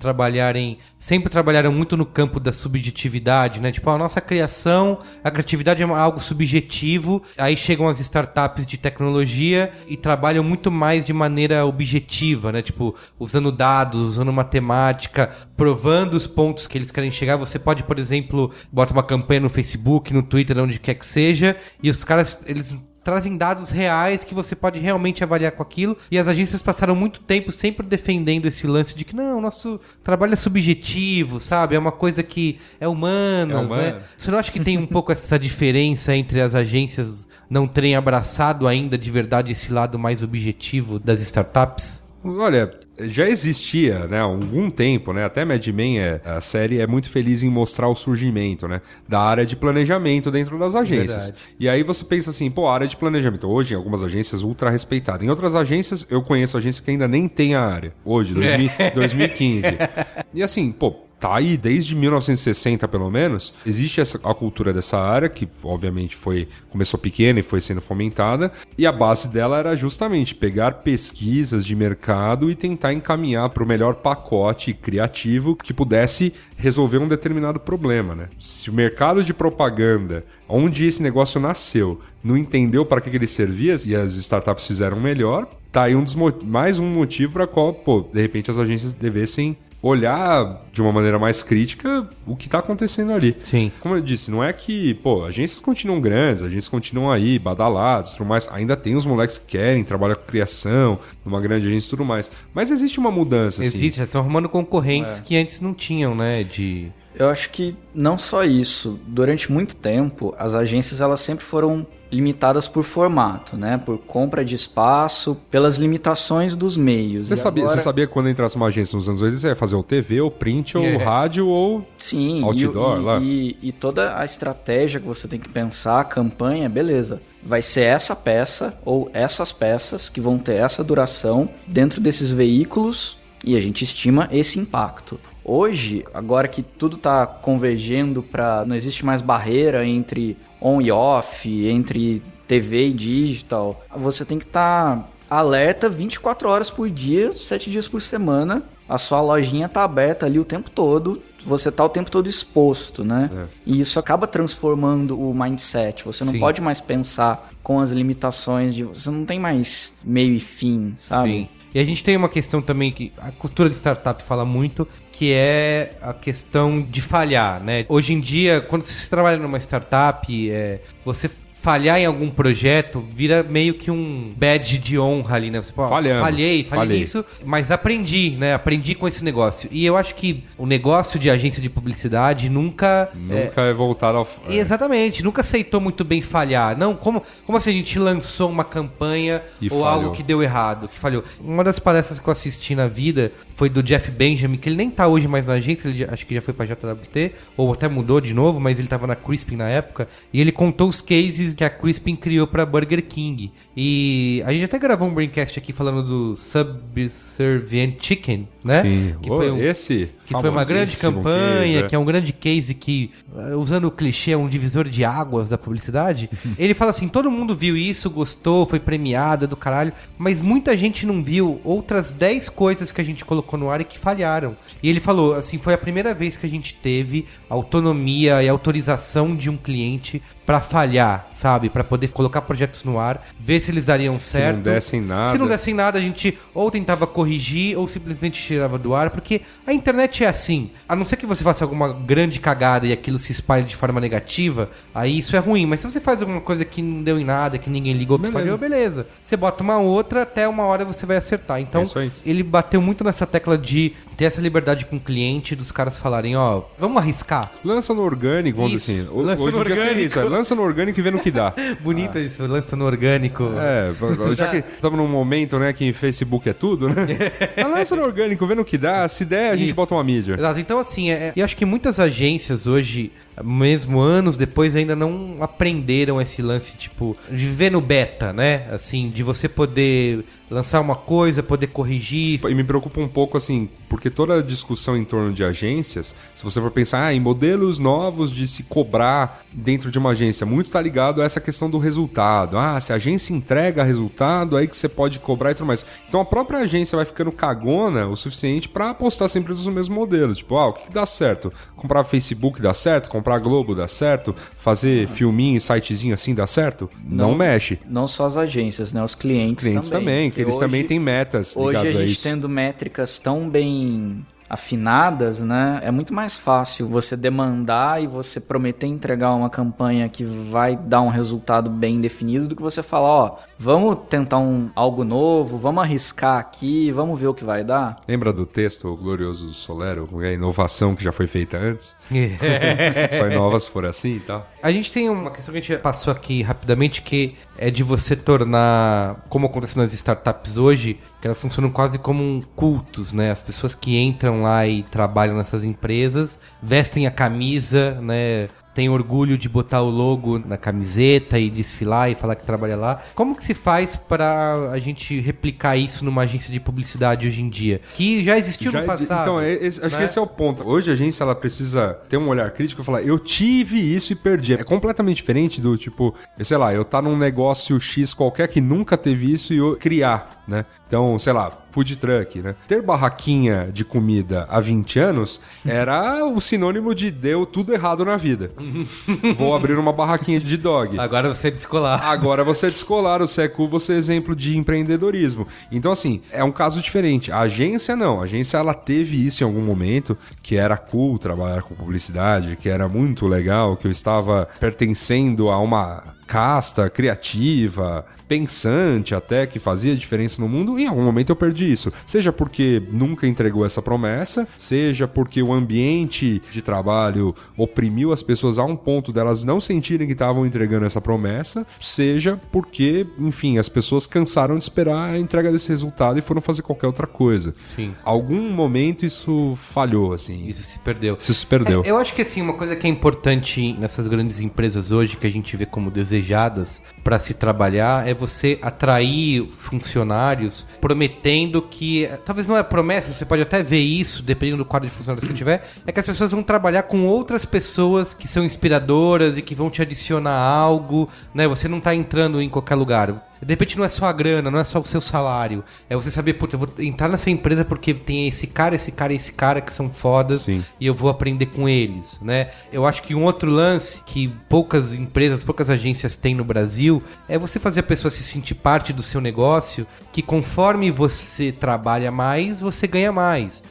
sempre trabalharam muito no campo da subjetividade, né? Tipo, a nossa criação, a criatividade é algo subjetivo, aí chegam as startups de tecnologia e trabalham muito mais de maneira objetiva, né? Tipo, usando dados, usando matemática, provando os pontos que eles querem chegar. Você pode, por exemplo, bota uma campanha no Facebook, no Twitter, onde quer que seja, e os caras, eles trazem dados reais que você pode realmente avaliar com aquilo, e as agências passaram muito tempo sempre defendendo esse lance de que não, o nosso trabalho é subjetivo, sabe? É uma coisa que é humana, né? Você não acha que tem um pouco essa diferença entre as agências não terem abraçado ainda de verdade esse lado mais objetivo das startups? Olha, já existia, né, há algum tempo, né, até Mad Men, a série é muito feliz em mostrar o surgimento, né, da área de planejamento dentro das agências. Verdade. E aí você pensa assim, pô, a área de planejamento, hoje em algumas agências ultra respeitadas. Em outras agências, eu conheço agência que ainda nem tem a área, hoje, 2015. E assim, pô, tá aí desde 1960, pelo menos. Existe a cultura dessa área, que obviamente começou pequena e foi sendo fomentada. E a base dela era justamente pegar pesquisas de mercado e tentar encaminhar para o melhor pacote criativo que pudesse resolver um determinado problema, né? Se o mercado de propaganda, onde esse negócio nasceu, não entendeu para que ele servia e as startups fizeram melhor, tá aí mais um motivo para qual, pô, de repente as agências devessem olhar de uma maneira mais crítica o que está acontecendo ali. Sim. Como eu disse, não é que, pô, agências continuam grandes, agências continuam aí, badalados, tudo mais. Ainda tem os moleques que querem trabalhar com criação, numa grande agência e tudo mais. Mas existe uma mudança, assim. Existe, já estão arrumando concorrentes que antes não tinham, né, Eu acho que não só isso. Durante muito tempo, as agências elas sempre foram limitadas por formato, né? Por compra de espaço, pelas limitações dos meios. Você sabia que quando entrasse uma agência nos anos 80, você ia fazer ou TV, ou print, ou rádio, ou outdoor lá? E toda a estratégia que você tem que pensar, a campanha, beleza. Vai ser essa peça ou essas peças que vão ter essa duração dentro desses veículos e a gente estima esse impacto. Hoje, agora que tudo está convergendo para... Não existe mais barreira entre on e off, entre TV e digital. Você tem que estar alerta 24 horas por dia, 7 dias por semana. A sua lojinha está aberta ali o tempo todo. Você está o tempo todo exposto, né? E isso acaba transformando o mindset. Você não pode mais pensar com as limitações de... Você não tem mais meio e fim, sabe? Sim. E a gente tem uma questão também que a cultura de startup fala muito, que é a questão de falhar, né? Hoje em dia, quando você trabalha numa startup, você falhar em algum projeto vira meio que um badge de honra ali, né? Você, pô, falhei nisso, mas aprendi, né? Aprendi com esse negócio. E eu acho que o negócio de agência de publicidade nunca é voltado ao... Exatamente, nunca aceitou muito bem falhar. Não, como assim a gente lançou uma campanha ou falhou. Algo que deu errado, que falhou. Uma das palestras que eu assisti na vida foi do Jeff Benjamin, que ele nem tá hoje mais na agência, ele acho que já foi pra JWT, ou até mudou de novo, mas ele tava na Crispin na época, e ele contou os cases que a Crispin criou pra Burger King. E a gente até gravou um Braincast aqui falando do Subservient Chicken, né? Sim, que foi uma grande campanha, que é um grande case que, usando o clichê, é um divisor de águas da publicidade. Ele fala assim, todo mundo viu isso, gostou, foi premiado, do caralho, mas muita gente não viu outras 10 coisas que a gente colocou no ar e que falharam. E ele falou, assim, foi a primeira vez que a gente teve autonomia e autorização de um cliente pra falhar, sabe? Pra poder colocar projetos no ar, ver se eles dariam certo. Se não dessem nada. Se não dessem nada, a gente ou tentava corrigir ou simplesmente tirava do ar, porque a internet é assim. A não ser que você faça alguma grande cagada e aquilo se espalhe de forma negativa, aí isso é ruim. Mas se você faz alguma coisa que não deu em nada, que ninguém ligou, que falhou, beleza. Você bota uma outra, até uma hora você vai acertar. Então, ele bateu muito nessa tecla de ter essa liberdade com o cliente, dos caras falarem, ó, vamos arriscar. Lança no orgânico, vamos dizer assim. Lança hoje no em dia é isso, lança no orgânico e vê no que dá. Bonito isso, lança no orgânico. Já que estamos num momento, né, que Facebook é tudo, né? Lança no orgânico, vê no que dá. Se der, a gente bota uma mídia. Exato, então assim, eu acho que muitas agências hoje, mesmo anos depois, ainda não aprenderam esse lance, tipo, de viver no beta, né? Assim, de você poder lançar uma coisa, poder corrigir. E me preocupa um pouco, assim, porque toda a discussão em torno de agências, se você for pensar em modelos novos de se cobrar dentro de uma agência, muito tá ligado a essa questão do resultado. Se a agência entrega resultado, aí que você pode cobrar e tudo mais. Então a própria agência vai ficando cagona o suficiente pra apostar sempre nos mesmos modelos. Tipo, o que dá certo? Comprar Facebook dá certo? Comprar Globo dá certo? Fazer filminho, sitezinho assim dá certo? Não mexe. Não só as agências, né? Os clientes também. Eles hoje, também têm metas ligadas a isso. Hoje a gente tendo métricas tão bem afinadas, né? É muito mais fácil você demandar e você prometer entregar uma campanha que vai dar um resultado bem definido do que você falar, vamos tentar algo novo, vamos arriscar aqui, vamos ver o que vai dar. Lembra do texto, o glorioso Solero, a inovação que já foi feita antes? Só inova se for assim e tal. A gente tem uma questão que a gente passou aqui rapidamente, que é de você tornar, como acontece nas startups hoje, que elas funcionam quase como cultos, né? As pessoas que entram lá e trabalham nessas empresas, vestem a camisa, né? Tem orgulho de botar o logo na camiseta e desfilar e falar que trabalha lá. Como que se faz para a gente replicar isso numa agência de publicidade hoje em dia? Que já existiu no passado. Então, acho que esse é o ponto. Hoje a agência ela precisa ter um olhar crítico e falar, eu tive isso e perdi. É completamente diferente do tipo, sei lá, eu tá num negócio X qualquer que nunca teve isso e eu criar, né? Então, sei lá, food truck, né? Ter barraquinha de comida há 20 anos era o sinônimo de deu tudo errado na vida. Vou abrir uma barraquinha de dog. Agora você é descolar. Agora você é descolar, o Secu você é exemplo de empreendedorismo. Então, assim, é um caso diferente. A agência não. A agência, ela teve isso em algum momento, que era cool trabalhar com publicidade, que era muito legal, que eu estava pertencendo a uma casta criativa, pensante até, que fazia diferença no mundo. Em algum momento eu perdi isso. Seja porque nunca entregou essa promessa, seja porque o ambiente de trabalho oprimiu as pessoas a um ponto delas não sentirem que estavam entregando essa promessa, seja porque, enfim, as pessoas cansaram de esperar a entrega desse resultado e foram fazer qualquer outra coisa. Sim. Algum momento isso falhou, assim. Isso se perdeu. Isso se perdeu. Eu acho que, assim, uma coisa que é importante nessas grandes empresas hoje, que a gente vê como desejadas para se trabalhar, é você atrair funcionários prometendo que, talvez não é promessa, você pode até ver isso, dependendo do quadro de funcionários que tiver, é que as pessoas vão trabalhar com outras pessoas que são inspiradoras e que vão te adicionar algo, né? Você não tá entrando em qualquer lugar. De repente não é só a grana, não é só o seu salário. É você saber, puta, eu vou entrar nessa empresa porque tem esse cara que são fodas. Sim. E eu vou aprender com eles, né? Eu acho que um outro lance que poucas empresas, poucas agências têm no Brasil é você fazer a pessoa se sentir parte do seu negócio, que conforme você trabalha mais, você ganha mais.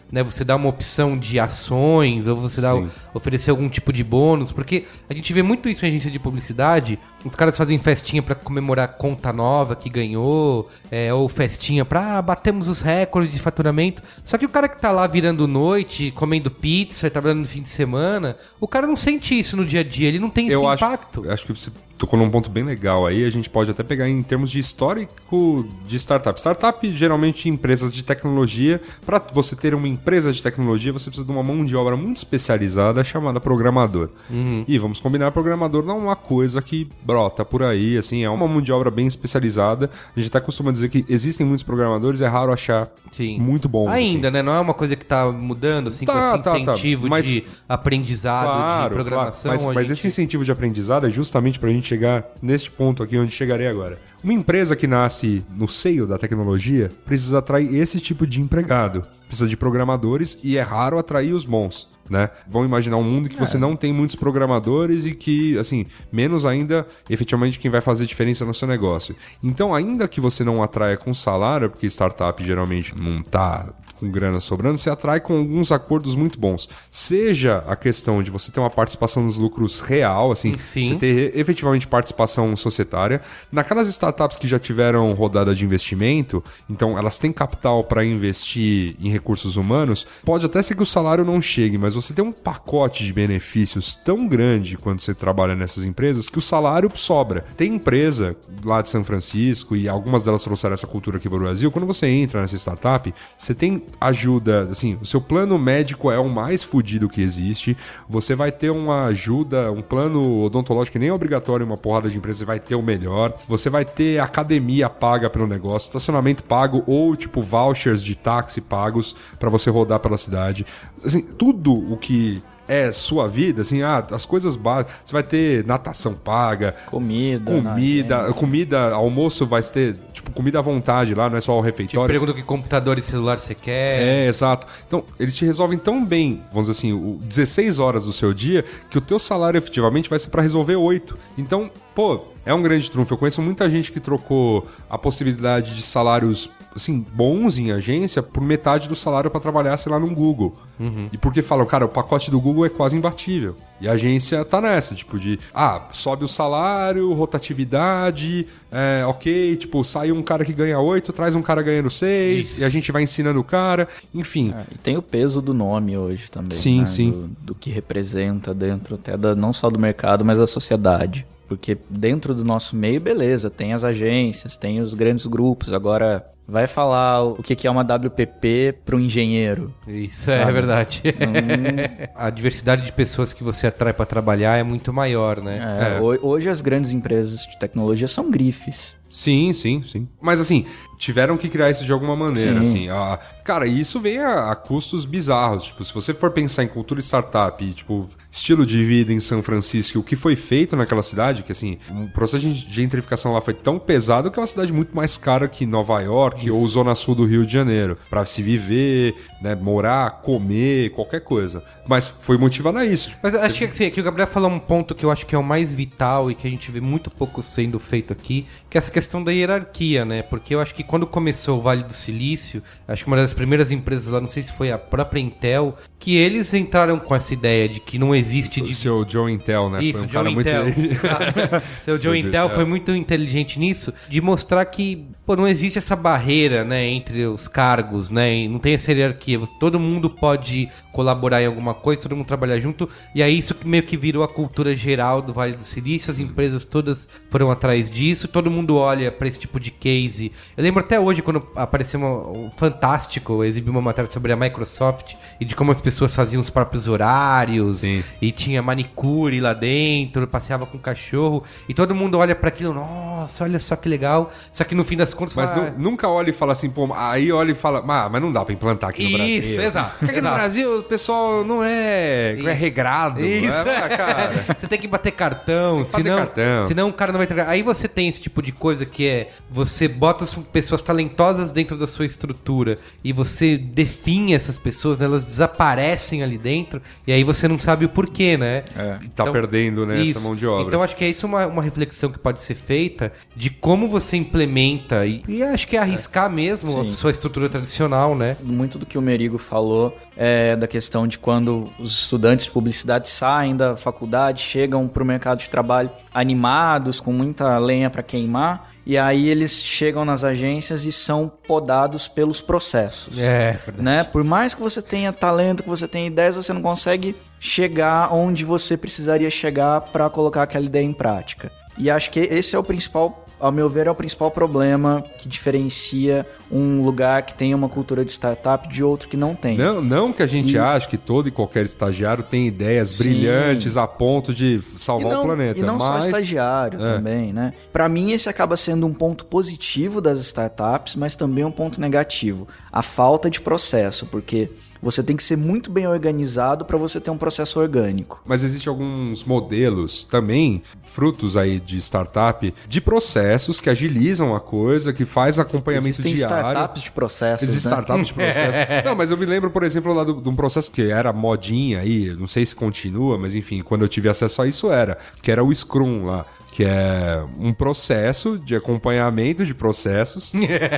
né? Você dá uma opção de ações, ou você oferecer algum tipo de bônus, porque a gente vê muito isso em agência de publicidade, os caras fazem festinha pra comemorar conta nova que ganhou, ou festinha pra batemos os recordes de faturamento, só que o cara que tá lá virando noite, comendo pizza, trabalhando no fim de semana, o cara não sente isso no dia a dia, ele não tem esse impacto. Eu acho que você tocou num ponto bem legal aí, a gente pode até pegar em termos de histórico de startup. Startup, geralmente, empresas de tecnologia. Para você ter uma empresa de tecnologia, você precisa de uma mão de obra muito especializada chamada programador. E vamos combinar, programador não é uma coisa que brota por aí, assim, é uma mão de obra bem especializada. A gente até costuma dizer que existem muitos programadores, é raro achar muito bons. Ainda, assim. né? Não é uma coisa que tá mudando, assim, com esse incentivo de aprendizado, de programação. Claro, mas esse incentivo de aprendizado é justamente pra gente chegar neste ponto aqui onde chegarei agora. Uma empresa que nasce no seio da tecnologia precisa atrair esse tipo de empregado. Precisa de programadores e é raro atrair os bons, né? Vamos imaginar um mundo que você não tem muitos programadores e que, assim, menos ainda efetivamente quem vai fazer diferença no seu negócio. Então, ainda que você não atraia com salário, porque startup geralmente não tá com grana sobrando, você atrai com alguns acordos muito bons. Seja a questão de você ter uma participação nos lucros real, assim, você ter efetivamente participação societária. Naquelas startups que já tiveram rodada de investimento, então elas têm capital para investir em recursos humanos, pode até ser que o salário não chegue, mas você tem um pacote de benefícios tão grande quando você trabalha nessas empresas que o salário sobra. Tem empresa lá de São Francisco, e algumas delas trouxeram essa cultura aqui para o Brasil, quando você entra nessa startup, você tem ajuda, assim, o seu plano médico é o mais fodido que existe, você vai ter uma ajuda, um plano odontológico que nem é obrigatório em uma porrada de empresas, você vai ter o melhor, você vai ter academia paga pelo negócio, estacionamento pago ou tipo vouchers de táxi pagos para você rodar pela cidade, assim, tudo o que é sua vida, assim, as coisas básicas, você vai ter natação paga, comida, almoço vai ter, tipo, comida à vontade lá, não é só o refeitório. Pergunta que computador e celular você quer. É, exato. Então, eles te resolvem tão bem, vamos dizer assim, 16 horas do seu dia, que o teu salário efetivamente vai ser para resolver 8. Então, pô, é um grande trunfo. Eu conheço muita gente que trocou a possibilidade de salários, assim, bons em agência por metade do salário para trabalhar, sei lá, num Google. E porque falam, cara, o pacote do Google é quase imbatível. E a agência tá nessa, tipo de, sobe o salário, rotatividade, ok, tipo, sai um cara que ganha 8, traz um cara ganhando 6, e a gente vai ensinando o cara, enfim. E tem o peso do nome hoje também. Sim, né? sim. Do que representa dentro até não só do mercado, mas da sociedade. Porque dentro do nosso meio, beleza, tem as agências, tem os grandes grupos. Agora, vai falar o que é uma WPP para um engenheiro. Isso, sabe? É verdade. A diversidade de pessoas que você atrai para trabalhar é muito maior, né? Hoje as grandes empresas de tecnologia são grifes. Sim. Mas assim, tiveram que criar isso de alguma maneira, assim. Cara, isso vem a custos bizarros. Tipo, se você for pensar em cultura startup, tipo, estilo de vida em São Francisco, o que foi feito naquela cidade, que assim, o processo de gentrificação lá foi tão pesado que é uma cidade muito mais cara que Nova York ou Zona Sul do Rio de Janeiro. Pra se viver, né, morar, comer, qualquer coisa. Mas foi motivado a isso. Mas acho que assim, aqui o Gabriel falou um ponto que eu acho que é o mais vital e que a gente vê muito pouco sendo feito aqui, que é essa questão da hierarquia, né? Porque eu acho que quando começou o Vale do Silício, acho que uma das primeiras empresas lá, não sei se foi a própria Intel, que eles entraram com essa ideia de que não existe... O seu Joe Intel, né? Isso, foi um Joe cara Intel. muito... Seu Joe Intel foi muito inteligente nisso, de mostrar que não existe essa barreira, né, entre os cargos, né? E não tem essa hierarquia. Todo mundo pode colaborar em alguma coisa, todo mundo trabalhar junto, e aí isso meio que virou a cultura geral do Vale do Silício, as empresas todas foram atrás disso, todo mundo olha para esse tipo de case. Eu lembro até hoje, quando apareceu um Fantástico, exibiu uma matéria sobre a Microsoft e de como as pessoas faziam os próprios horários. Sim. E tinha manicure lá dentro, passeava com cachorro, e todo mundo olha para aquilo, nossa, olha só que legal, só que no fim das contas... Mas nunca olha e fala assim, pô, aí olha e fala, mas não dá para implantar aqui no Brasil. Isso, exato. Porque aqui no Brasil o pessoal não é regrado. Isso, cara. Você tem que bater cartão, senão o cara não vai entregar. Aí você tem esse tipo de coisa coisa que é você bota as pessoas talentosas dentro da sua estrutura e você define essas pessoas, né? Elas desaparecem ali dentro e aí você não sabe o porquê, né? Tá perdendo, né, essa mão de obra. Então acho que é isso uma reflexão que pode ser feita de como você implementa e acho que é arriscar mesmo a sua estrutura tradicional, né? Muito do que o Merigo falou é da questão de quando os estudantes de publicidade saem da faculdade, chegam para o mercado de trabalho animados, com muita lenha para queimar, e aí eles chegam nas agências e são podados pelos processos. Verdade. Né? Por mais que você tenha talento, que você tenha ideias, você não consegue chegar onde você precisaria chegar para colocar aquela ideia em prática. E acho que esse é o principal, ao meu ver, é o principal problema que diferencia um lugar que tem uma cultura de startup de outro que não tem. Não que a gente ache que todo e qualquer estagiário tem ideias brilhantes a ponto de salvar o planeta. E não só estagiário também, né? Para mim, esse acaba sendo um ponto positivo das startups, mas também um ponto negativo. A falta de processo, porque você tem que ser muito bem organizado para você ter um processo orgânico. Mas existem alguns modelos também, frutos aí de startup, de processos que agilizam a coisa, que faz acompanhamento diário. Existem startups de processos, Existem startups de processos. Não, mas eu me lembro, por exemplo, lá de um processo que era modinha aí, não sei se continua, mas enfim, quando eu tive acesso a isso que era o Scrum lá, que é um processo de acompanhamento de processos,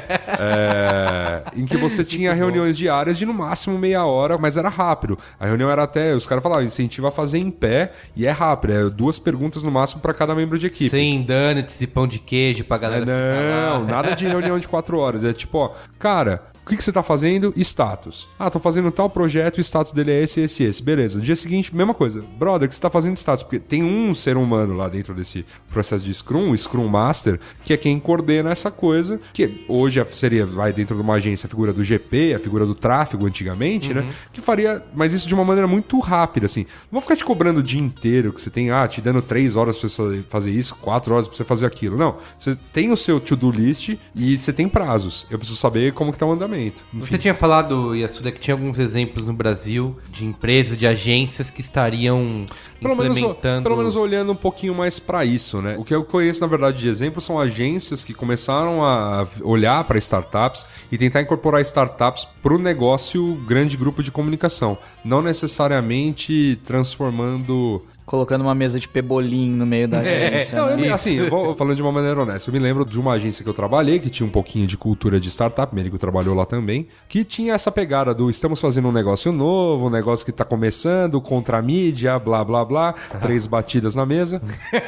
em que você tinha reuniões diárias de no máximo meia hora, mas era rápido. A reunião era até, os caras falavam, incentiva a fazer em pé e é rápido, é 2 perguntas no máximo para cada membro de equipe. Sem donuts e pão de queijo pra galera Não, nada de reunião de 4 horas. É tipo, ó, cara, o que você tá fazendo? Status. Tô fazendo tal projeto, o status dele é esse. Beleza. No dia seguinte, mesma coisa. Brother, o que você tá fazendo status? Porque tem um ser humano lá dentro desse processo de Scrum, o Scrum Master, que é quem coordena essa coisa, que hoje vai dentro de uma agência a figura do GP, a figura do tráfego antigamente, né? Que faria, mas isso de uma maneira muito rápida, assim. Não vou ficar te cobrando o dia inteiro, que você tem, te dando 3 horas pra você fazer isso, 4 horas pra você fazer aquilo. Não. Você tem o seu to-do list e você tem prazos. Eu preciso saber como que tá o andamento. Enfim. Você tinha falado, Yasuda, que tinha alguns exemplos no Brasil de empresas, de agências que estariam implementando... Pelo menos olhando um pouquinho mais para isso, né? O que eu conheço, na verdade, de exemplo são agências que começaram a olhar para startups e tentar incorporar startups para o negócio grande grupo de comunicação. Não necessariamente transformando... Colocando uma mesa de pebolim no meio da agência. Eu vou falando de uma maneira honesta. Eu me lembro de uma agência que eu trabalhei, que tinha um pouquinho de cultura de startup, o Merigo trabalhou lá também, que tinha essa pegada do estamos fazendo um negócio novo, um negócio que está começando, contra a mídia, blá, blá, blá, 3 batidas na mesa.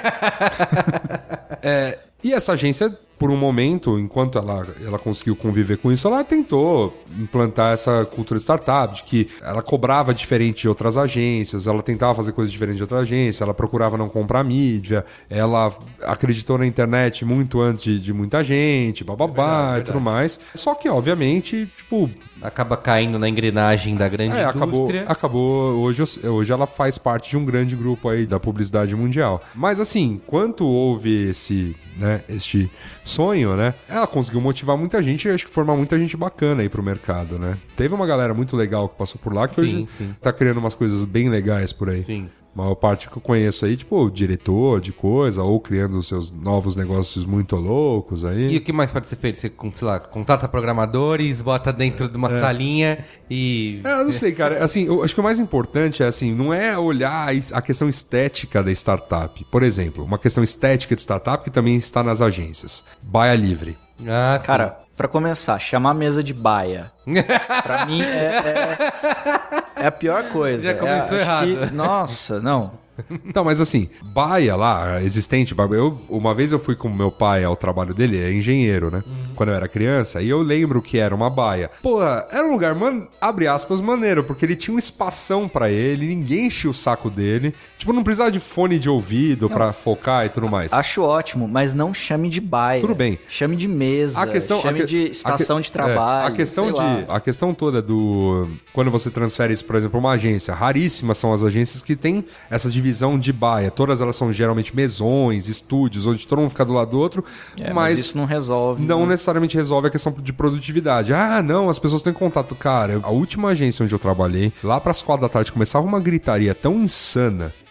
E essa agência, por um momento, enquanto ela conseguiu conviver com isso, ela tentou implantar essa cultura startup, de que ela cobrava diferente de outras agências, ela tentava fazer coisas diferentes de outras agências, ela procurava não comprar mídia, ela acreditou na internet muito antes de muita gente, bababá e tudo mais. Só que, obviamente, acaba caindo na engrenagem da grande indústria. Acabou. Hoje ela faz parte de um grande grupo aí da publicidade mundial. Mas assim, enquanto houve este sonho, né? Ela conseguiu motivar muita gente e acho que formar muita gente bacana aí pro mercado, né? Teve uma galera muito legal que passou por lá que hoje tá criando umas coisas bem legais por aí. Sim. A maior parte que eu conheço aí, diretor de coisa, ou criando os seus novos negócios muito loucos aí. E o que mais pode ser feito? Você, contrata programadores, bota dentro de uma salinha e... Eu não sei, cara. Assim, eu acho que o mais importante não é olhar a questão estética da startup. Por exemplo, uma questão estética de startup que também está nas agências. Baia livre. Cara, pra começar, chamar a mesa de baia. Pra mim é a pior coisa. Já começou errado. Nossa, não. Então, mas assim, baia lá, existente, uma vez eu fui com meu pai ao trabalho dele, é engenheiro, né? Quando eu era criança, e eu lembro que era uma baia. Porra, era um lugar, abre aspas, maneiro, porque ele tinha um espação pra ele, ninguém enchia o saco dele. Não precisava de fone de ouvido pra focar e tudo mais. Acho ótimo, mas não chame de baia. Tudo bem. Chame de mesa, chame de estação de trabalho. A questão toda quando você transfere isso, por exemplo, pra uma agência, raríssimas são as agências que têm essa divisão de baia. Todas elas são geralmente mesões, estúdios, onde todo mundo fica do lado do outro. Mas isso não resolve. Não necessariamente resolve a questão de produtividade. Não, as pessoas têm contato. Cara, a última agência onde eu trabalhei, lá pras 4 da tarde, começava uma gritaria tão insana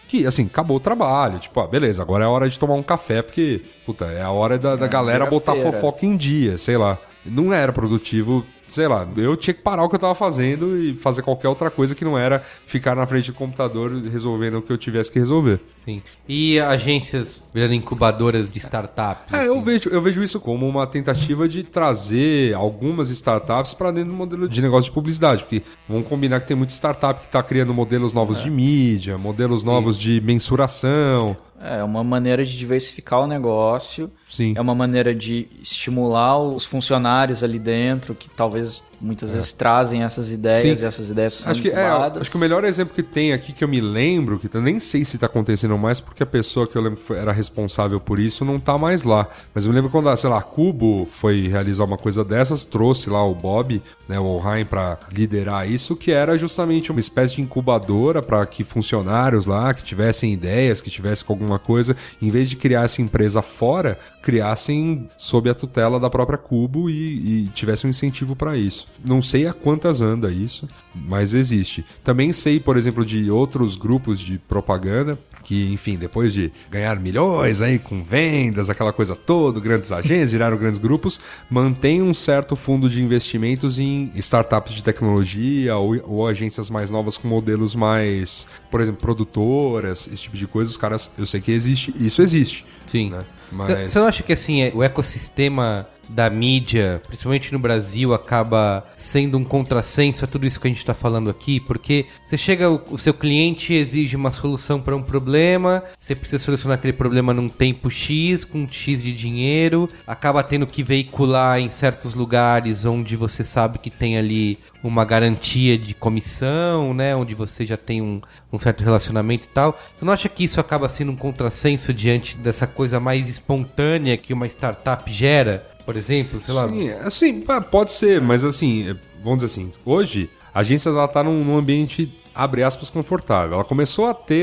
que, assim, acabou o trabalho. Tipo, beleza, agora é a hora de tomar um café, porque, puta, é a hora da galera botar fofoca em dia, sei lá. Não era produtivo, sei lá, eu tinha que parar o que eu tava fazendo e fazer qualquer outra coisa que não era ficar na frente do computador resolvendo o que eu tivesse que resolver. Sim. E agências virando incubadoras de startups? Assim? Eu vejo isso como uma tentativa de trazer algumas startups para dentro do modelo de negócio de publicidade, porque vamos combinar que tem muita startup que está criando modelos novos de mídia, modelos novos de mensuração. É uma maneira de diversificar o negócio. Sim. É uma maneira de estimular os funcionários ali dentro, que talvez muitas vezes trazem essas ideias. Sim. E essas ideias são incubadas. Acho que o melhor exemplo que tem aqui, que eu me lembro, que eu nem sei se está acontecendo mais, porque a pessoa que eu lembro que era responsável por isso não está mais lá. Mas eu me lembro quando, sei lá, a Cubo foi realizar uma coisa dessas, trouxe lá o Bob, né, o O'Hain, para liderar isso, que era justamente uma espécie de incubadora para que funcionários lá, que tivessem ideias, que tivessem alguma coisa, em vez de criar essa empresa fora, criassem sob a tutela da própria Cubo e tivessem um incentivo para isso. Não sei a quantas anda isso, mas existe. Também sei, por exemplo, de outros grupos de propaganda que, enfim, depois de ganhar milhões aí com vendas, aquela coisa toda, grandes agências, viraram grandes grupos, mantém um certo fundo de investimentos em startups de tecnologia ou agências mais novas com modelos mais, por exemplo, produtoras, esse tipo de coisa. Os caras, eu sei que existe, isso existe. Sim. Né? Mas... Você não acha que assim, o ecossistema da mídia, principalmente no Brasil, acaba sendo um contrassenso a tudo isso que a gente está falando aqui? Porque você chega, o seu cliente exige uma solução para um problema, você precisa solucionar aquele problema num tempo X, com X de dinheiro, acaba tendo que veicular em certos lugares onde você sabe que tem ali uma garantia de comissão, né, onde você já tem um certo relacionamento e tal. Você não acha que isso acaba sendo um contrassenso diante dessa coisa mais espontânea que uma startup gera? Por exemplo, sei lá. Sim, assim, pode ser, mas assim, vamos dizer assim, hoje a agência está num ambiente, abre aspas, confortável. Ela começou a ter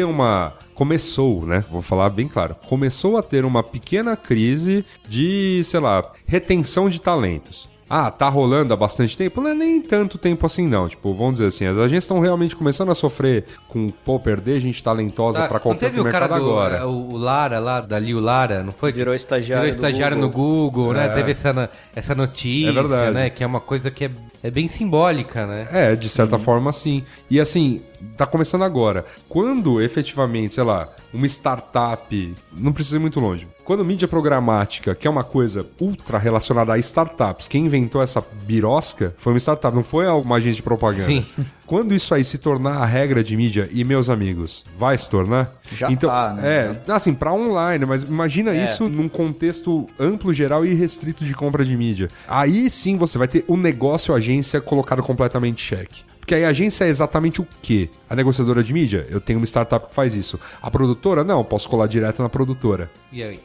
né? Vou falar bem claro. Começou a ter uma pequena crise de, sei lá, retenção de talentos. Tá rolando há bastante tempo? Não é nem tanto tempo assim, não. Tipo, vamos dizer assim, as agências estão realmente começando a sofrer com, perder gente talentosa pra qualquer mercado agora. Não teve o cara o Lara lá, dali o Lara, não foi? Virou estagiário no Google, né? Teve essa notícia, né? Que é uma coisa que é bem simbólica, né? De certa forma, sim. E assim, tá começando agora. Quando efetivamente, sei lá, uma startup, não precisa ir muito longe. Quando mídia programática, que é uma coisa ultra relacionada a startups, quem inventou essa birosca foi uma startup, não foi uma agência de propaganda. Sim. Quando isso aí se tornar a regra de mídia, e meus amigos, vai se tornar? Já então, tá, né? Assim, pra online, mas imagina isso num contexto amplo, geral e restrito de compra de mídia. Aí sim você vai ter o negócio agência colocado completamente em xeque. Porque aí a agência é exatamente o quê? A negociadora de mídia? Eu tenho uma startup que faz isso. A produtora? Não, posso colar direto na produtora. E aí?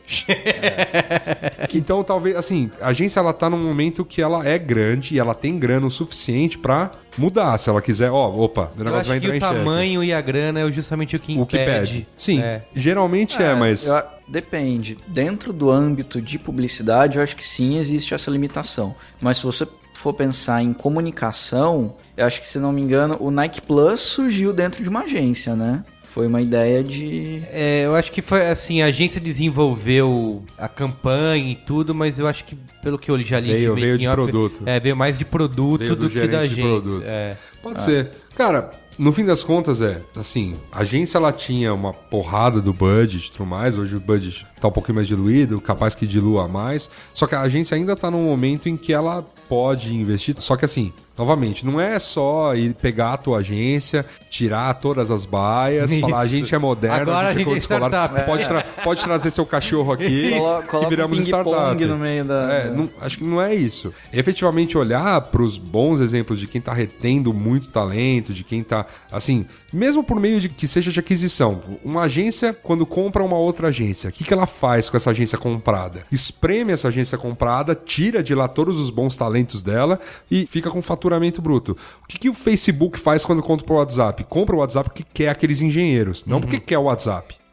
Então, talvez, assim, a agência ela tá num momento que ela é grande e ela tem grana o suficiente pra mudar. Se ela quiser, o negócio vai entrar em xeque. O tamanho e a grana é justamente o que impede. O que pede. Sim, geralmente mas... Depende. Dentro do âmbito de publicidade, eu acho que sim, existe essa limitação. Mas se você for pensar em comunicação, eu acho que, se não me engano, o Nike Plus surgiu dentro de uma agência, né? Foi uma ideia de... eu acho que foi assim, a agência desenvolveu a campanha e tudo, mas eu acho que, pelo que eu já li... Veio de produto. Veio mais de produto do que da agência. Pode ser. Cara, no fim das contas, assim, a agência ela tinha uma porrada do budget e tudo mais, hoje o budget tá um pouquinho mais diluído, capaz que dilua mais, só que a agência ainda tá num momento em que ela pode investir, só que assim, novamente, não é só ir pegar a tua agência, tirar todas as baias, falar a gente é moderno, agora a gente é startup. Pode trazer seu cachorro aqui que viramos startup no meio da... acho que não é isso. Efetivamente olhar pros bons exemplos de quem tá retendo muito talento, de quem tá, assim, mesmo por meio de que seja de aquisição, uma agência quando compra uma outra agência, o que ela faz com essa agência comprada? Espreme essa agência comprada, tira de lá todos os bons talentos dela e fica com faturamento bruto. O que o Facebook faz quando compra o WhatsApp? Compra o WhatsApp porque quer aqueles engenheiros, não porque quer o WhatsApp.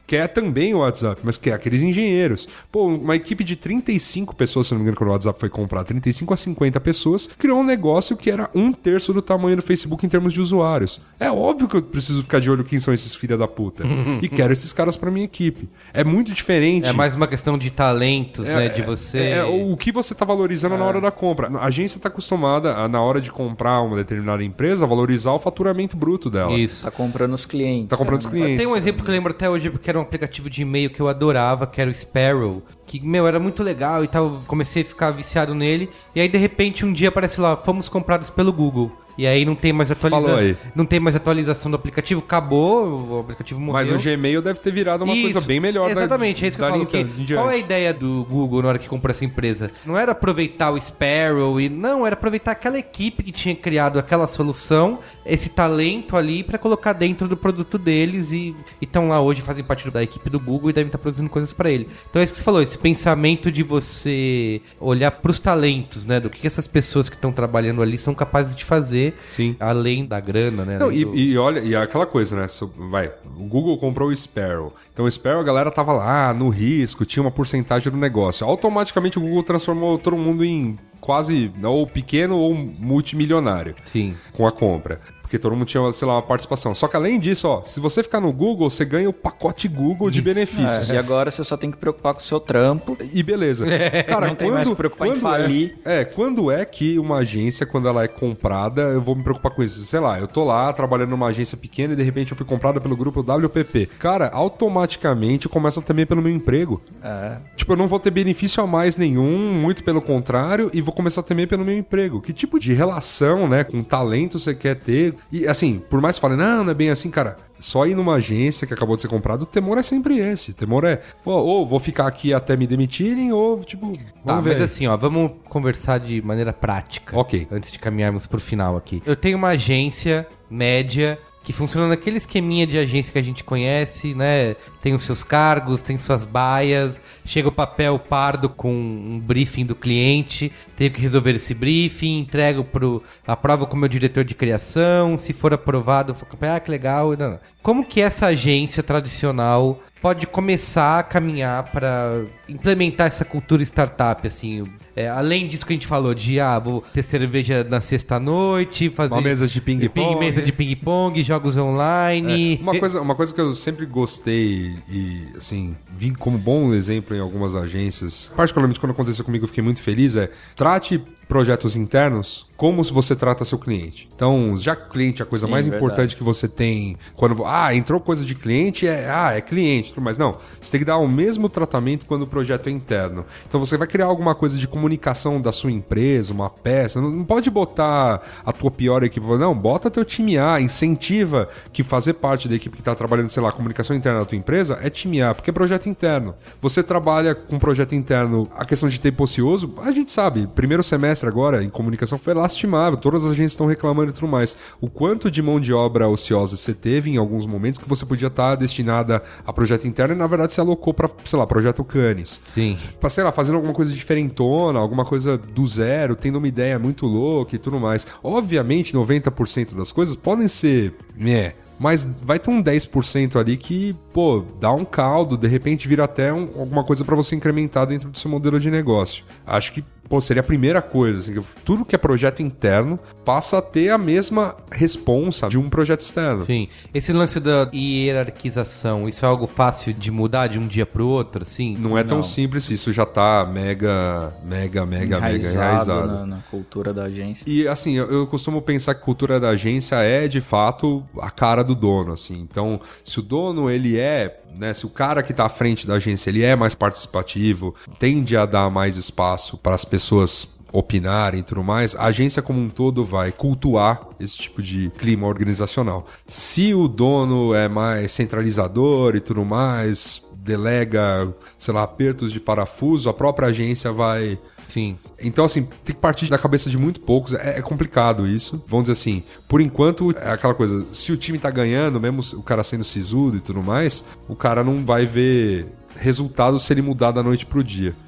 quer também o WhatsApp, mas quer aqueles engenheiros. Pô, uma equipe de 35 pessoas, se não me engano, quando o WhatsApp foi comprado, 35 a 50 pessoas, criou um negócio que era 1/3 do tamanho do Facebook em termos de usuários. É óbvio que eu preciso ficar de olho quem são esses filha da puta. E quero esses caras pra minha equipe. É muito diferente. É mais uma questão de talentos, né? De você... o que você tá valorizando na hora da compra. A agência tá acostumada, na hora de comprar uma determinada empresa, a valorizar o faturamento bruto dela. Isso. Tá comprando os clientes. Tá comprando os clientes. Tem um exemplo que eu lembro até hoje, porque era um aplicativo de e-mail que eu adorava, que era o Sparrow. Que, era muito legal e tal. Comecei a ficar viciado nele. E aí, de repente, um dia aparece lá, fomos comprados pelo Google. E aí não tem mais atualização do aplicativo, acabou, o aplicativo morreu. Mas o Gmail deve ter virado uma coisa bem melhor. Exatamente, é isso que eu falo. Qual é a ideia do Google na hora que comprou essa empresa? Não era aproveitar o Sparrow, era aproveitar aquela equipe que tinha criado aquela solução, esse talento ali, pra colocar dentro do produto deles e estão lá hoje, fazem parte da equipe do Google e devem estar produzindo coisas pra ele. Então é isso que você falou, esse pensamento de você olhar pros talentos, né? Do que essas pessoas que estão trabalhando ali são capazes de fazer. Sim. Além da grana, né? Não, e olha, e aquela coisa, né? O Google comprou o Sparrow. Então o Sparrow, a galera tava lá no risco, tinha uma porcentagem do negócio. Automaticamente o Google transformou todo mundo em quase ou pequeno ou multimilionário. Sim. Com a compra. Porque todo mundo tinha, sei lá, uma participação. Só que além disso, se você ficar no Google, você ganha o pacote Google de benefícios. E agora você só tem que preocupar com o seu trampo. E beleza. Cara, não tem mais que preocupar em falir. Quando é que uma agência, quando ela é comprada, eu vou me preocupar com isso? Sei lá, eu tô lá trabalhando numa agência pequena e de repente eu fui comprada pelo grupo WPP. Cara, automaticamente eu começo também pelo meu emprego. Tipo, eu não vou ter benefício a mais nenhum, muito pelo contrário, e vou começar também pelo meu emprego. Que tipo de relação, né, com talento você quer ter? E assim, por mais que falem, não é bem assim, cara, só ir numa agência que acabou de ser comprada, o temor é sempre esse. O temor é, ou vou ficar aqui até me demitirem, ou tipo, vamos ver. Mas assim, vamos conversar de maneira prática. Ok. Antes de caminharmos pro final aqui. Eu tenho uma agência média que funciona naquele esqueminha de agência que a gente conhece, né? Tem os seus cargos, tem suas baias, chega o papel pardo com um briefing do cliente, tenho que resolver esse briefing, aprovo com o meu diretor de criação, se for aprovado, que legal. Não. Como que essa agência tradicional pode começar a caminhar para implementar essa cultura startup, assim, além disso que a gente falou de, vou ter cerveja na sexta-noite, fazer uma mesa de ping-pong, mesa de ping-pong, jogos online. Uma coisa que eu sempre gostei e, assim, vi como bom exemplo em algumas agências, particularmente quando aconteceu comigo, eu fiquei muito feliz, trate projetos internos como se você trata seu cliente. Então, já que o cliente é a coisa mais importante que você tem, quando entrou coisa de cliente, é cliente, mas não, você tem que dar o mesmo tratamento quando o projeto é interno. Então você vai criar alguma coisa de comunicação da sua empresa, uma peça, não pode botar a tua pior equipe, não, bota teu time A, incentiva que fazer parte da equipe que está trabalhando, sei lá, comunicação interna da tua empresa é time A, porque é projeto interno. Você trabalha com projeto interno, a questão de tempo ocioso, a gente sabe, primeiro semestre agora em comunicação foi lastimável, todas as agências estão reclamando e tudo mais. O quanto de mão de obra ociosa você teve em alguns momentos que você podia estar destinada a projeto interno e na verdade se alocou para, sei lá, projeto Cannes. Sim. Pra, sei lá, fazendo alguma coisa diferentona, alguma coisa do zero, tendo uma ideia muito louca e tudo mais. Obviamente, 90% das coisas podem ser, mas vai ter um 10% ali que, dá um caldo, de repente vira até alguma coisa para você incrementar dentro do seu modelo de negócio. Acho que seria a primeira coisa, assim, que tudo que é projeto interno passa a ter a mesma responsa de um projeto externo. Sim. Esse lance da hierarquização, isso é algo fácil de mudar de um dia pro outro, assim? Não é tão simples, isso já tá mega enraizado. Na cultura da agência. E assim, eu costumo pensar que a cultura da agência é, de fato, a cara do dono, assim. Então, se o dono, ele se o cara que está à frente da agência ele é mais participativo, tende a dar mais espaço para as pessoas opinarem e tudo mais, a agência como um todo vai cultuar esse tipo de clima organizacional. Se o dono é mais centralizador e tudo mais, delega, sei lá, apertos de parafuso, a própria agência vai... Sim. Então, assim, tem que partir da cabeça de muito poucos. É complicado isso. Vamos dizer assim, por enquanto, é aquela coisa, se o time tá ganhando, mesmo o cara sendo sisudo e tudo mais, o cara não vai ver resultado se ele mudar da noite pro dia.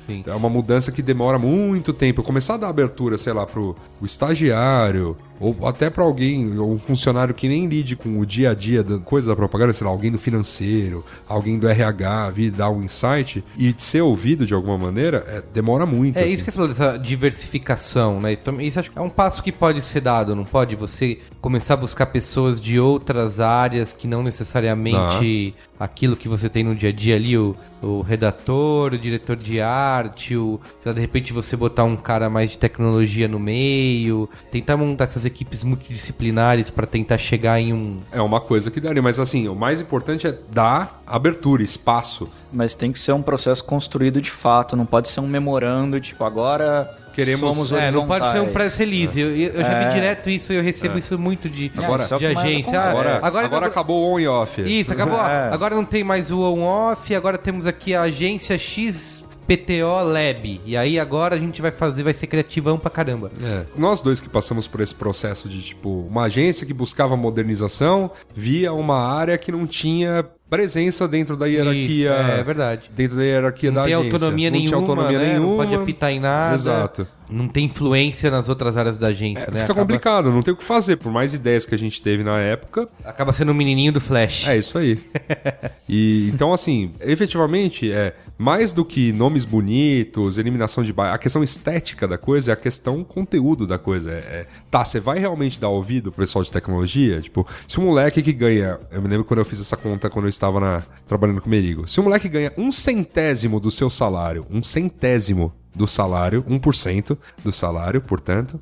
Sim. É uma mudança que demora muito tempo. Começar a dar abertura, sei lá, pro o estagiário, ou até para alguém, ou um funcionário que nem lide com o dia a dia da coisa da propaganda, sei lá, alguém do financeiro, alguém do RH, vir dar um insight e ser ouvido de alguma maneira, demora muito. É isso que eu falei, dessa diversificação, né? Então, isso acho que é um passo que pode ser dado, não pode? Você começar a buscar pessoas de outras áreas que não necessariamente aquilo que você tem no dia a dia ali, o redator, o diretor de arte, de repente você botar um cara mais de tecnologia no meio, tentar montar essas equipes multidisciplinares para tentar chegar em um... É uma coisa que daria, mas assim, o mais importante é dar abertura, espaço. Mas tem que ser um processo construído de fato, não pode ser um memorando, tipo, agora... Somos não pode ser um press release. Eu já vi direto isso, eu recebo isso muito de agência. Agora acabou o on e off. Isso, acabou. Agora não tem mais o on-off, agora temos aqui a agência XPTO Lab. E aí agora a gente vai ser criativão pra caramba. Nós dois que passamos por esse processo de, tipo, uma agência que buscava modernização via uma área que não tinha presença dentro da hierarquia. É verdade. Dentro da hierarquia da agência. Não tinha autonomia nenhuma, não pode apitar em nada. Exato. Não tem influência nas outras áreas da agência, né? Fica complicado, não tem o que fazer. Por mais ideias que a gente teve na época... Acaba sendo um menininho do Flash. É isso aí. Então, assim, efetivamente, mais do que nomes bonitos, eliminação de... A questão estética da coisa é a questão conteúdo da coisa. Você vai realmente dar ouvido pro pessoal de tecnologia? Tipo, se um moleque que ganha... Eu me lembro quando eu fiz essa conta, quando eu estava trabalhando com o Merigo. Se um moleque ganha 1/100º do seu salário, 1/100º do salário, 1% do salário, portanto,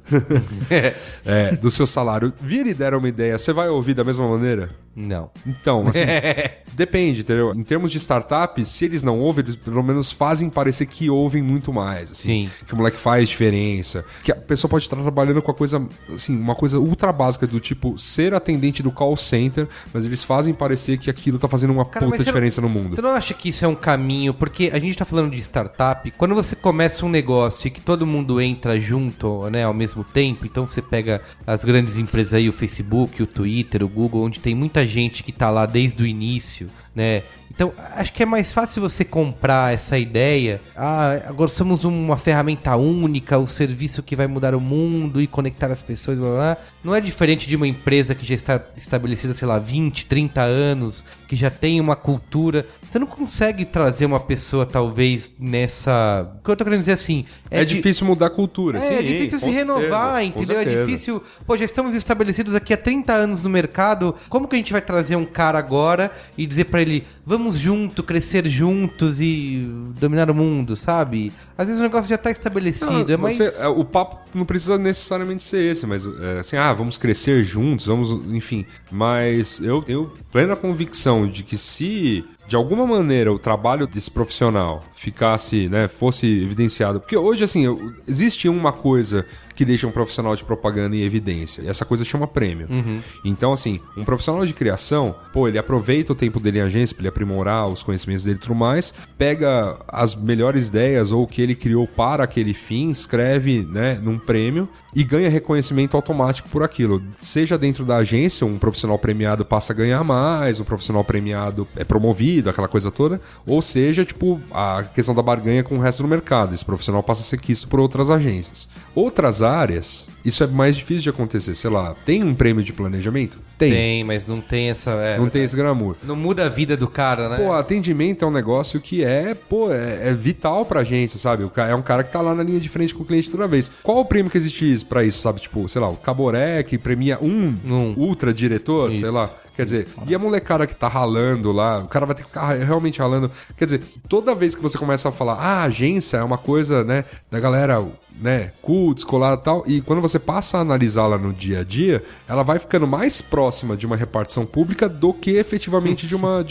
do seu salário, vira e der uma ideia, você vai ouvir da mesma maneira? Não. Então, assim, depende, entendeu? Em termos de startup, se eles não ouvem, eles pelo menos fazem parecer que ouvem muito mais, assim. Sim. Que o moleque faz diferença, que a pessoa pode estar trabalhando com a coisa, assim, uma coisa ultra básica do tipo ser atendente do call center, mas eles fazem parecer que aquilo tá fazendo uma puta diferença no mundo. Você não acha que isso é um caminho? Porque a gente tá falando de startup, quando você começa um negócio e que todo mundo entra junto, né, ao mesmo tempo, então você pega as grandes empresas aí, o Facebook, o Twitter, o Google, onde tem muita gente que tá lá desde o início, né? Então, acho que é mais fácil você comprar essa ideia. Agora somos uma ferramenta única, o serviço que vai mudar o mundo e conectar as pessoas, blá, blá. Não é diferente de uma empresa que já está estabelecida, sei lá, 20, 30 anos, que já tem uma cultura. Você não consegue trazer uma pessoa, talvez, nessa... O que eu tô querendo dizer assim... É difícil mudar a cultura. É difícil se renovar, entendeu? É difícil... Já estamos estabelecidos aqui há 30 anos no mercado. Como que a gente vai trazer um cara agora e dizer pra ele... Vamos junto, crescer juntos e dominar o mundo, sabe? Às vezes o negócio já tá estabelecido. O papo não precisa necessariamente ser esse, mas assim, vamos crescer juntos, enfim. Mas eu tenho plena convicção de que se de alguma maneira o trabalho desse profissional ficasse, né, fosse evidenciado, porque hoje, assim, existe uma coisa que deixa um profissional de propaganda em evidência, e essa coisa chama prêmio. Então, assim, um profissional de criação, ele aproveita o tempo dele em agência pra ele aprimorar os conhecimentos dele e tudo mais, pega as melhores ideias ou o que ele criou para aquele fim, escreve, né, num prêmio e ganha reconhecimento automático por aquilo. Seja dentro da agência, um profissional premiado passa a ganhar mais, um profissional premiado é promovido, aquela coisa toda, ou seja, tipo, a questão da barganha com o resto do mercado. Esse profissional passa a ser quisto por outras agências. Outras áreas, isso é mais difícil de acontecer. Sei lá, tem um prêmio de planejamento? Tem, mas não tem essa... não tem esse glamour. Não muda a vida do cara, né? Atendimento é um negócio que é vital pra agência, sabe? É um cara que tá lá na linha de frente com o cliente toda vez. Qual o prêmio que existe pra isso, sabe? Tipo, sei lá, o Caboré, que premia um ultra diretor, sei lá. Quer dizer, e a molecada que tá ralando lá, o cara vai ter que ficar realmente ralando. Quer dizer, toda vez que você começa a falar, a agência é uma coisa, né, da galera, né, cool, descolada e tal, e quando você passa a analisá-la no dia a dia, ela vai ficando mais próxima de uma repartição pública do que efetivamente de uma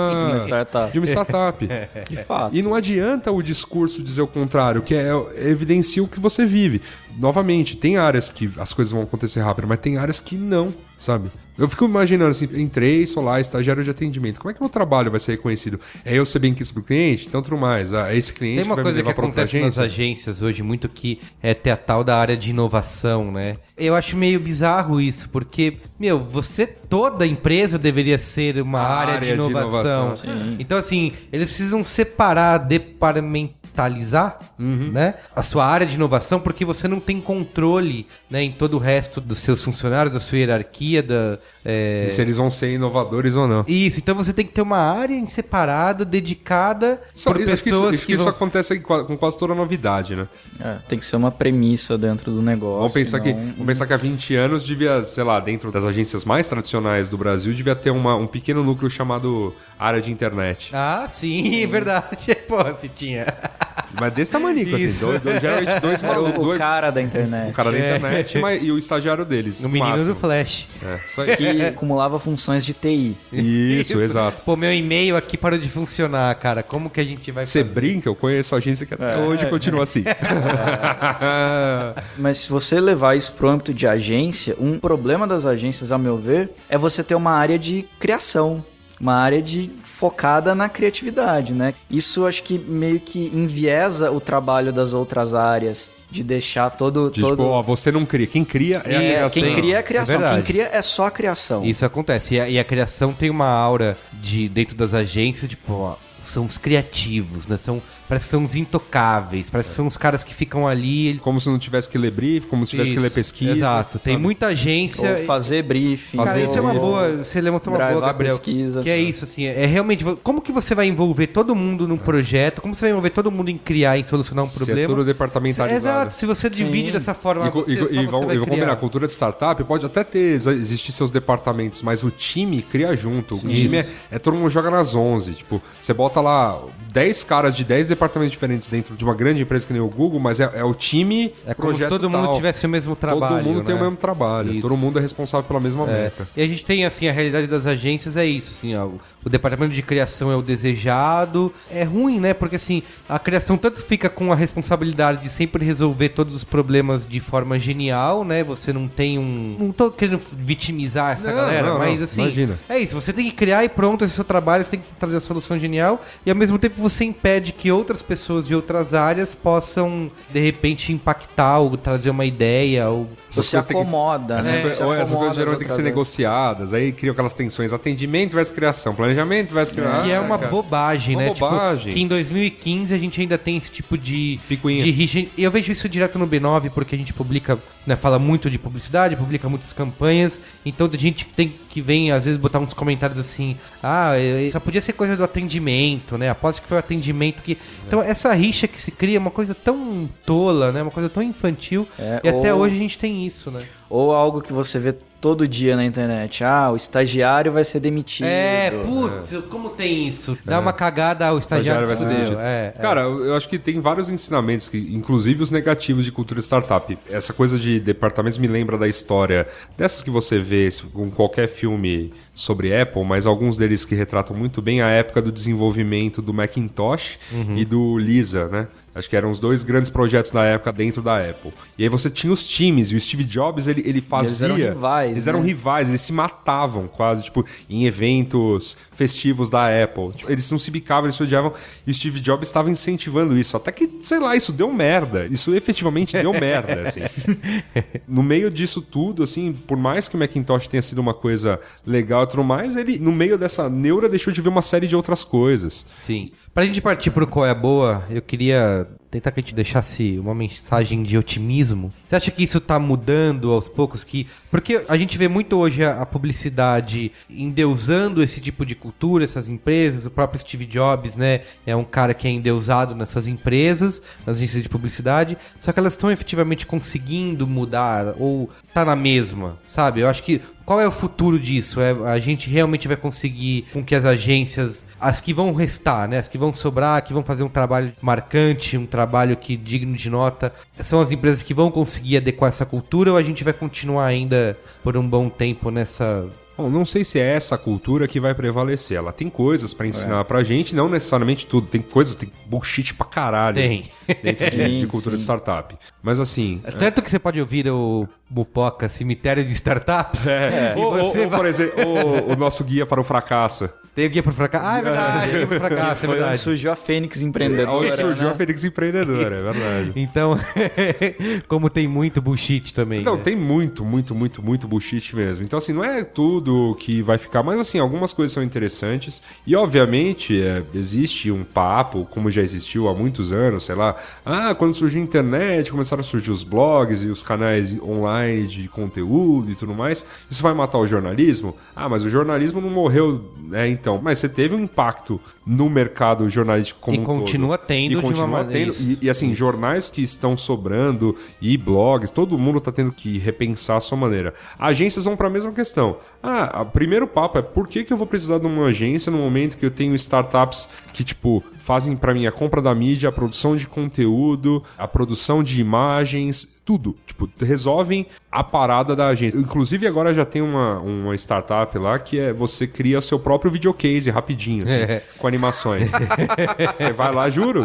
startup. De fato. E não adianta o discurso dizer o contrário, que evidencia o que você vive. Novamente, tem áreas que as coisas vão acontecer rápido, mas tem áreas que não, sabe? Eu fico imaginando assim, entrei, sou lá, estagiário de atendimento. Como é que o meu trabalho vai ser reconhecido? É eu ser bem quisto pro cliente? Então, tudo mais. É esse cliente que vai me levar pra outra agência? Tem uma coisa que acontece nas agências hoje muito que é ter a tal da área de inovação, né? Eu acho meio bizarro isso, porque, toda empresa deveria ser uma área de inovação. Sim. Então, assim, eles precisam separar cristalizar, né, a sua área de inovação, porque você não tem controle, né, em todo o resto dos seus funcionários, da sua hierarquia, E se eles vão ser inovadores ou não. Isso, então você tem que ter uma área em separada, dedicada por pessoas acho que isso acontece com quase toda novidade, né? Tem que ser uma premissa dentro do negócio. Vamos pensar que há 20 anos devia, sei lá, dentro das agências mais tradicionais do Brasil, devia ter um pequeno núcleo chamado área de internet. Ah, sim, verdade. Pô, se tinha. Mas desse tamanico, assim. Geralmente dois malucos. O cara da internet. O cara da internet e o estagiário deles. O menino do Flash. Só isso. Que acumulava funções de TI. Isso, exato. Pô, meu e-mail aqui parou de funcionar, cara. Como que a gente vai fazer? Você brinca? Eu conheço a agência que até hoje continua assim. Mas se você levar isso pro âmbito de agência, um problema das agências, ao meu ver, é você ter uma área de criação. Uma área focada na criatividade, né? Isso acho que meio que enviesa o trabalho das outras áreas. De deixar todo... Tipo, você não cria. Quem cria é a criação. Quem cria é a criação. Quem cria é só a criação. Isso acontece. E a criação tem uma aura dentro das agências, tipo, ó, são os criativos, né? Parece que são os intocáveis, parece que são os caras que ficam ali... Como se não tivesse que ler brief, como se tivesse que ler pesquisa. Exato. Tem muita agência... Ou fazer briefing. Cara, isso é uma boa... Você levantou uma boa, Gabriel. Pesquisa. Que é isso, assim, é realmente... Como que você vai envolver todo mundo num projeto? Como você vai envolver todo mundo em criar, em solucionar um problema? É tudo departamentalizado. Exato. Se você divide dessa forma... E vou combinar, a cultura de startup pode até existir seus departamentos, mas o time cria junto. O time todo mundo joga nas 11. Tipo, você bota lá 10 caras de 10 departamentos diferentes dentro de uma grande empresa que nem o Google, mas é o time, é como se todo mundo tivesse o mesmo trabalho. Todo mundo tem o mesmo trabalho. Isso. Todo mundo é responsável pela mesma meta. E a gente tem, assim, a realidade das agências é isso, assim, ó, o departamento de criação é o desejado. É ruim, né? Porque, assim, a criação tanto fica com a responsabilidade de sempre resolver todos os problemas de forma genial, né? Você não tem Não tô querendo vitimizar essa galera, mas, assim, imagina. É isso. Você tem que criar e pronto, esse é o seu trabalho, você tem que trazer a solução genial e, ao mesmo tempo, você impede que outras pessoas de outras áreas possam, de repente, impactar ou trazer uma ideia. Ou... Você acomoda, né? Essas coisas geralmente têm que ser negociadas, aí criam aquelas tensões. Atendimento versus criação, planejamento versus criação. Que é uma bobagem, né? Bobagem. Tipo, que em 2015 a gente ainda tem esse tipo de picuinha. De rixa. E eu vejo isso direto no B9, porque a gente publica, né, fala muito de publicidade, publica muitas campanhas. Então a gente tem que vem, às vezes, botar uns comentários assim, só podia ser coisa do atendimento, né? Aposto que foi o atendimento que... Então essa rixa que se cria é uma coisa tão tola, né? Uma coisa tão infantil. E até hoje a gente tem isso, né? Ou algo que você vê todo dia na internet. O estagiário vai ser demitido. Como tem isso? Dá uma cagada, o estagiário vai ser demitido. Cara, eu acho que tem vários ensinamentos, inclusive os negativos de cultura startup. Essa coisa de departamentos me lembra da história dessas que você vê com qualquer filme sobre Apple, mas alguns deles que retratam muito bem a época do desenvolvimento do Macintosh e do Lisa, né? Acho que eram os dois grandes projetos da época dentro da Apple. E aí você tinha os times, e o Steve Jobs, ele fazia... Eles eram rivais. Eles eram rivais, eles se matavam quase, tipo, em eventos festivos da Apple. Tipo, eles não se bicavam, eles se odiavam, e o Steve Jobs estava incentivando isso. Até que, sei lá, isso deu merda. Isso efetivamente deu merda, assim. No meio disso tudo, assim, por mais que o Macintosh tenha sido uma coisa legal e tudo mais, ele, no meio dessa neura, deixou de ver uma série de outras coisas. Sim. Pra gente partir pro Qual é a Boa, eu queria tentar que a gente deixasse uma mensagem de otimismo. Você acha que isso tá mudando aos poucos? Porque a gente vê muito hoje a publicidade endeusando esse tipo de cultura, essas empresas. O próprio Steve Jobs, né, é um cara que é endeusado nessas empresas, nas agências de publicidade. Só que elas estão efetivamente conseguindo mudar ou tá na mesma, sabe? Eu acho que qual é o futuro disso? A gente realmente vai conseguir com que as agências, as que vão restar, né? As que vão sobrar, que vão fazer um trabalho marcante, um trabalho que digno de nota, são as empresas que vão conseguir adequar essa cultura ou a gente vai continuar ainda por um bom tempo nessa... Bom, não sei se é essa cultura que vai prevalecer. Ela tem coisas pra ensinar pra gente, não necessariamente tudo. Tem bullshit pra caralho dentro de cultura de startup. Mas assim... Tanto que você pode ouvir o Mupoca Cemitério de Startups. Ou, por exemplo, o nosso guia para o fracasso. Tem o Guia pro Fracasso. Ah, é verdade, Guia pro Fracasso, é Foi verdade. onde surgiu a Fênix Empreendedora. Onde surgiu né? a Fênix Empreendedora, é verdade. Então, como tem muito bullshit também. Não, né? tem muito bullshit mesmo. Então, assim, não é tudo que vai ficar, mas, assim, algumas coisas são interessantes. E, obviamente, existe um papo, como já existiu há muitos anos, sei lá. Quando surgiu a internet, começaram a surgir os blogs e os canais online de conteúdo e tudo mais. Isso vai matar o jornalismo? Mas o jornalismo não morreu, né? Então, mas você teve um impacto no mercado jornalístico como um todo. Continua tendo E continua tendo. E assim, jornais que estão sobrando e blogs, todo mundo está tendo que repensar a sua maneira. Agências vão para a mesma questão. O primeiro papo é por que eu vou precisar de uma agência no momento que eu tenho startups que, tipo, fazem para mim a compra da mídia, a produção de conteúdo, a produção de imagens, tudo. Tipo, resolvem a parada da agência. Inclusive, agora já tem uma startup lá que você cria o seu próprio videocase rapidinho, assim, com animações. Você vai lá, juro.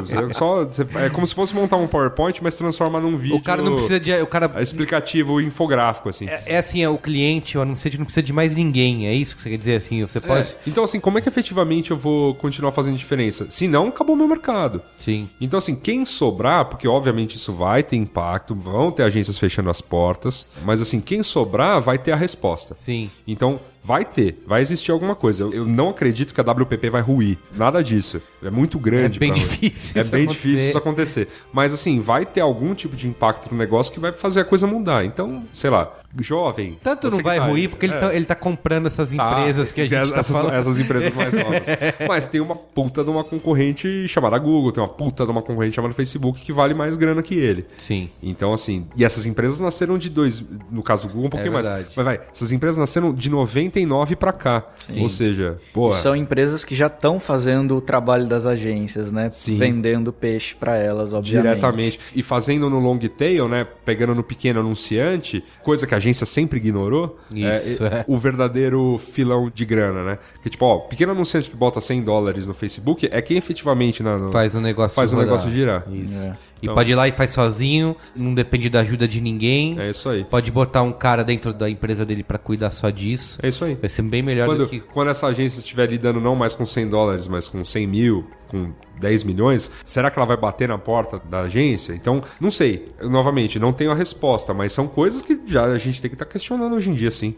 É como se fosse montar um PowerPoint, mas transforma num vídeo. O cara não precisa de. Explicativo, infográfico, assim. É assim, o cliente, o anunciante não precisa de mais ninguém. É isso que você quer dizer, assim? Você pode. Então, assim, como é que efetivamente eu vou continuar fazendo diferença? Se não, acabou o meu mercado. Sim. Então, assim, quem sobrar, porque obviamente isso vai ter impacto, vão ter agências fechando as portas, mas assim, quem sobrar vai ter a resposta. Sim. Então, vai existir alguma coisa. Eu não acredito que a WPP vai ruir. Nada disso. É muito grande. É bem difícil isso acontecer. Mas assim, vai ter algum tipo de impacto no negócio que vai fazer a coisa mudar. Então, sei lá, jovem... Tanto não vai ruir porque ele tá comprando essas empresas que a gente tá falando. Essas empresas mais novas. Mas tem uma puta de uma concorrente chamada Google, tem uma puta de uma concorrente chamada Facebook que vale mais grana que ele. Sim. Então, assim... E essas empresas nasceram no caso do Google, um pouquinho mais. Mas essas empresas nasceram de 99 pra cá. Sim. Ou seja, são empresas que já estão fazendo o trabalho das agências, né? Sim. Vendendo peixe pra elas, obviamente. Diretamente. E fazendo no long tail, né? Pegando no pequeno anunciante, coisa que a agência sempre ignorou. Isso, o verdadeiro filão de grana, né? Que tipo, pequeno anunciante que bota $100 no Facebook é quem efetivamente faz o negócio girar. Isso. E pode ir lá e faz sozinho, não depende da ajuda de ninguém. É isso aí. Pode botar um cara dentro da empresa dele pra cuidar só disso. É isso aí. Vai ser bem melhor do que... Quando essa agência estiver lidando não mais com $100, mas com 100 mil, com 10 milhões, será que ela vai bater na porta da agência? Então, não sei. Novamente, não tenho a resposta, mas são coisas que já a gente tem que estar questionando hoje em dia, sim.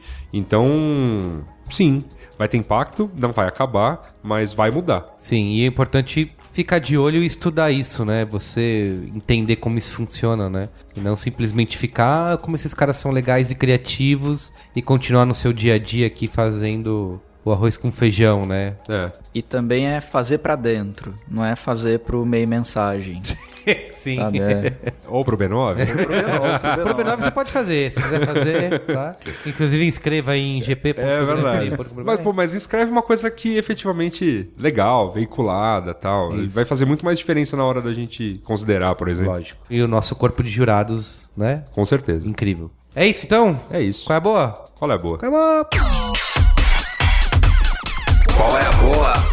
Então, sim, vai ter impacto, não vai acabar, mas vai mudar. Sim, e é importante ficar de olho e estudar isso, né? Você entender como isso funciona, né? E não simplesmente ficar como esses caras são legais e criativos e continuar no seu dia a dia aqui fazendo o arroz com feijão, né? E também é fazer pra dentro, não é fazer pro meio mensagem. Sim. Sabe, Ou pro B9? Pro B9 você pode fazer, se quiser fazer, tá? Inclusive inscreva aí em gp. É verdade. Mas inscreve uma coisa que efetivamente legal, veiculada e tal. Isso. Vai fazer muito mais diferença na hora da gente considerar, por exemplo. Lógico. E o nosso corpo de jurados, né? Com certeza. Incrível. É isso então? É isso. Qual é a boa? Qual é a boa? Qual é a boa? Qual é a boa?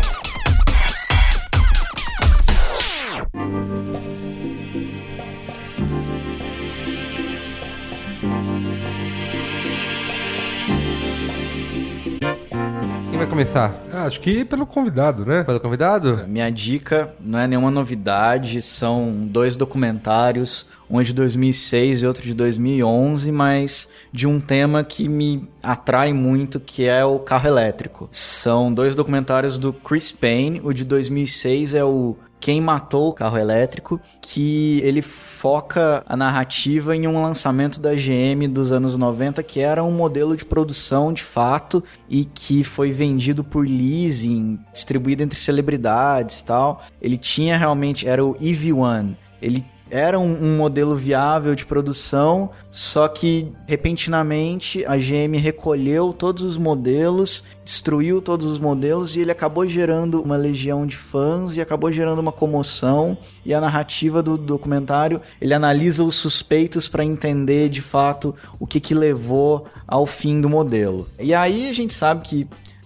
Quem vai começar? Acho que pelo convidado, né? Pelo convidado? Minha dica não é nenhuma novidade, são 2 documentários, um é de 2006 e outro de 2011, mas de um tema que me atrai muito, que é o carro elétrico. São 2 documentários do Chris Payne, o de 2006 é o Quem Matou o Carro Elétrico, que ele foca a narrativa em um lançamento da GM dos anos 90, que era um modelo de produção de fato e que foi vendido por leasing, distribuído entre celebridades e tal. Ele tinha realmente, era o EV1, ele era um modelo viável de produção, só que repentinamente a GM recolheu todos os modelos, destruiu todos os modelos e ele acabou gerando uma legião de fãs e acabou gerando uma comoção. E a narrativa do documentário, ele analisa os suspeitos para entender de fato o que levou ao fim do modelo. E aí a gente sabe que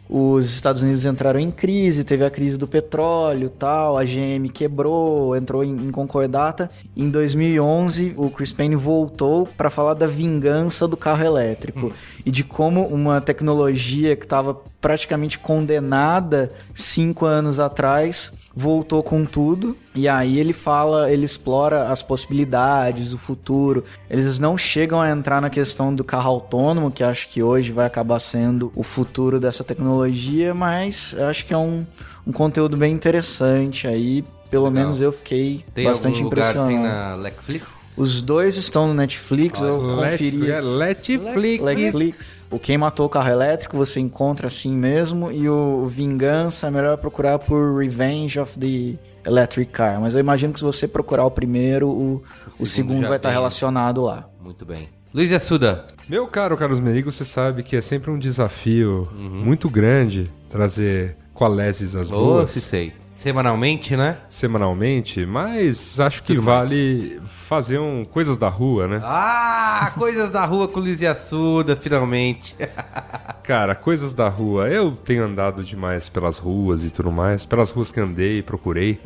os Estados Unidos entraram em crise, teve a crise do petróleo e tal, a GM quebrou, entrou em concordata. Em 2011, o Chris Payne voltou para falar da vingança do carro elétrico e de como uma tecnologia que estava praticamente condenada 5 anos atrás voltou com tudo. E aí ele explora as possibilidades, o futuro. Eles não chegam a entrar na questão do carro autônomo, que acho que hoje vai acabar sendo o futuro dessa tecnologia, mas acho que é um conteúdo bem interessante aí. Pelo menos eu fiquei bastante impressionado. Tem na Netflix? Os dois estão no Netflix, eu conferi. Netflix. O Quem Matou o Carro Elétrico você encontra assim mesmo, e o Vingança é melhor procurar por Revenge of the Electric Car. Mas eu imagino que se você procurar o primeiro, o segundo vai estar relacionado lá. Muito bem. Luiz Assuda. Meu caro Carlos Merigo, você sabe que é sempre um desafio muito grande trazer qualeses às ruas. Sei. Semanalmente, né? Semanalmente, mas acho que vale fazer coisas da rua, né? Ah, coisas da rua com o Luiz Assuda, finalmente. Cara, coisas da rua. Eu tenho andado demais pelas ruas e tudo mais. Pelas ruas que andei e procurei.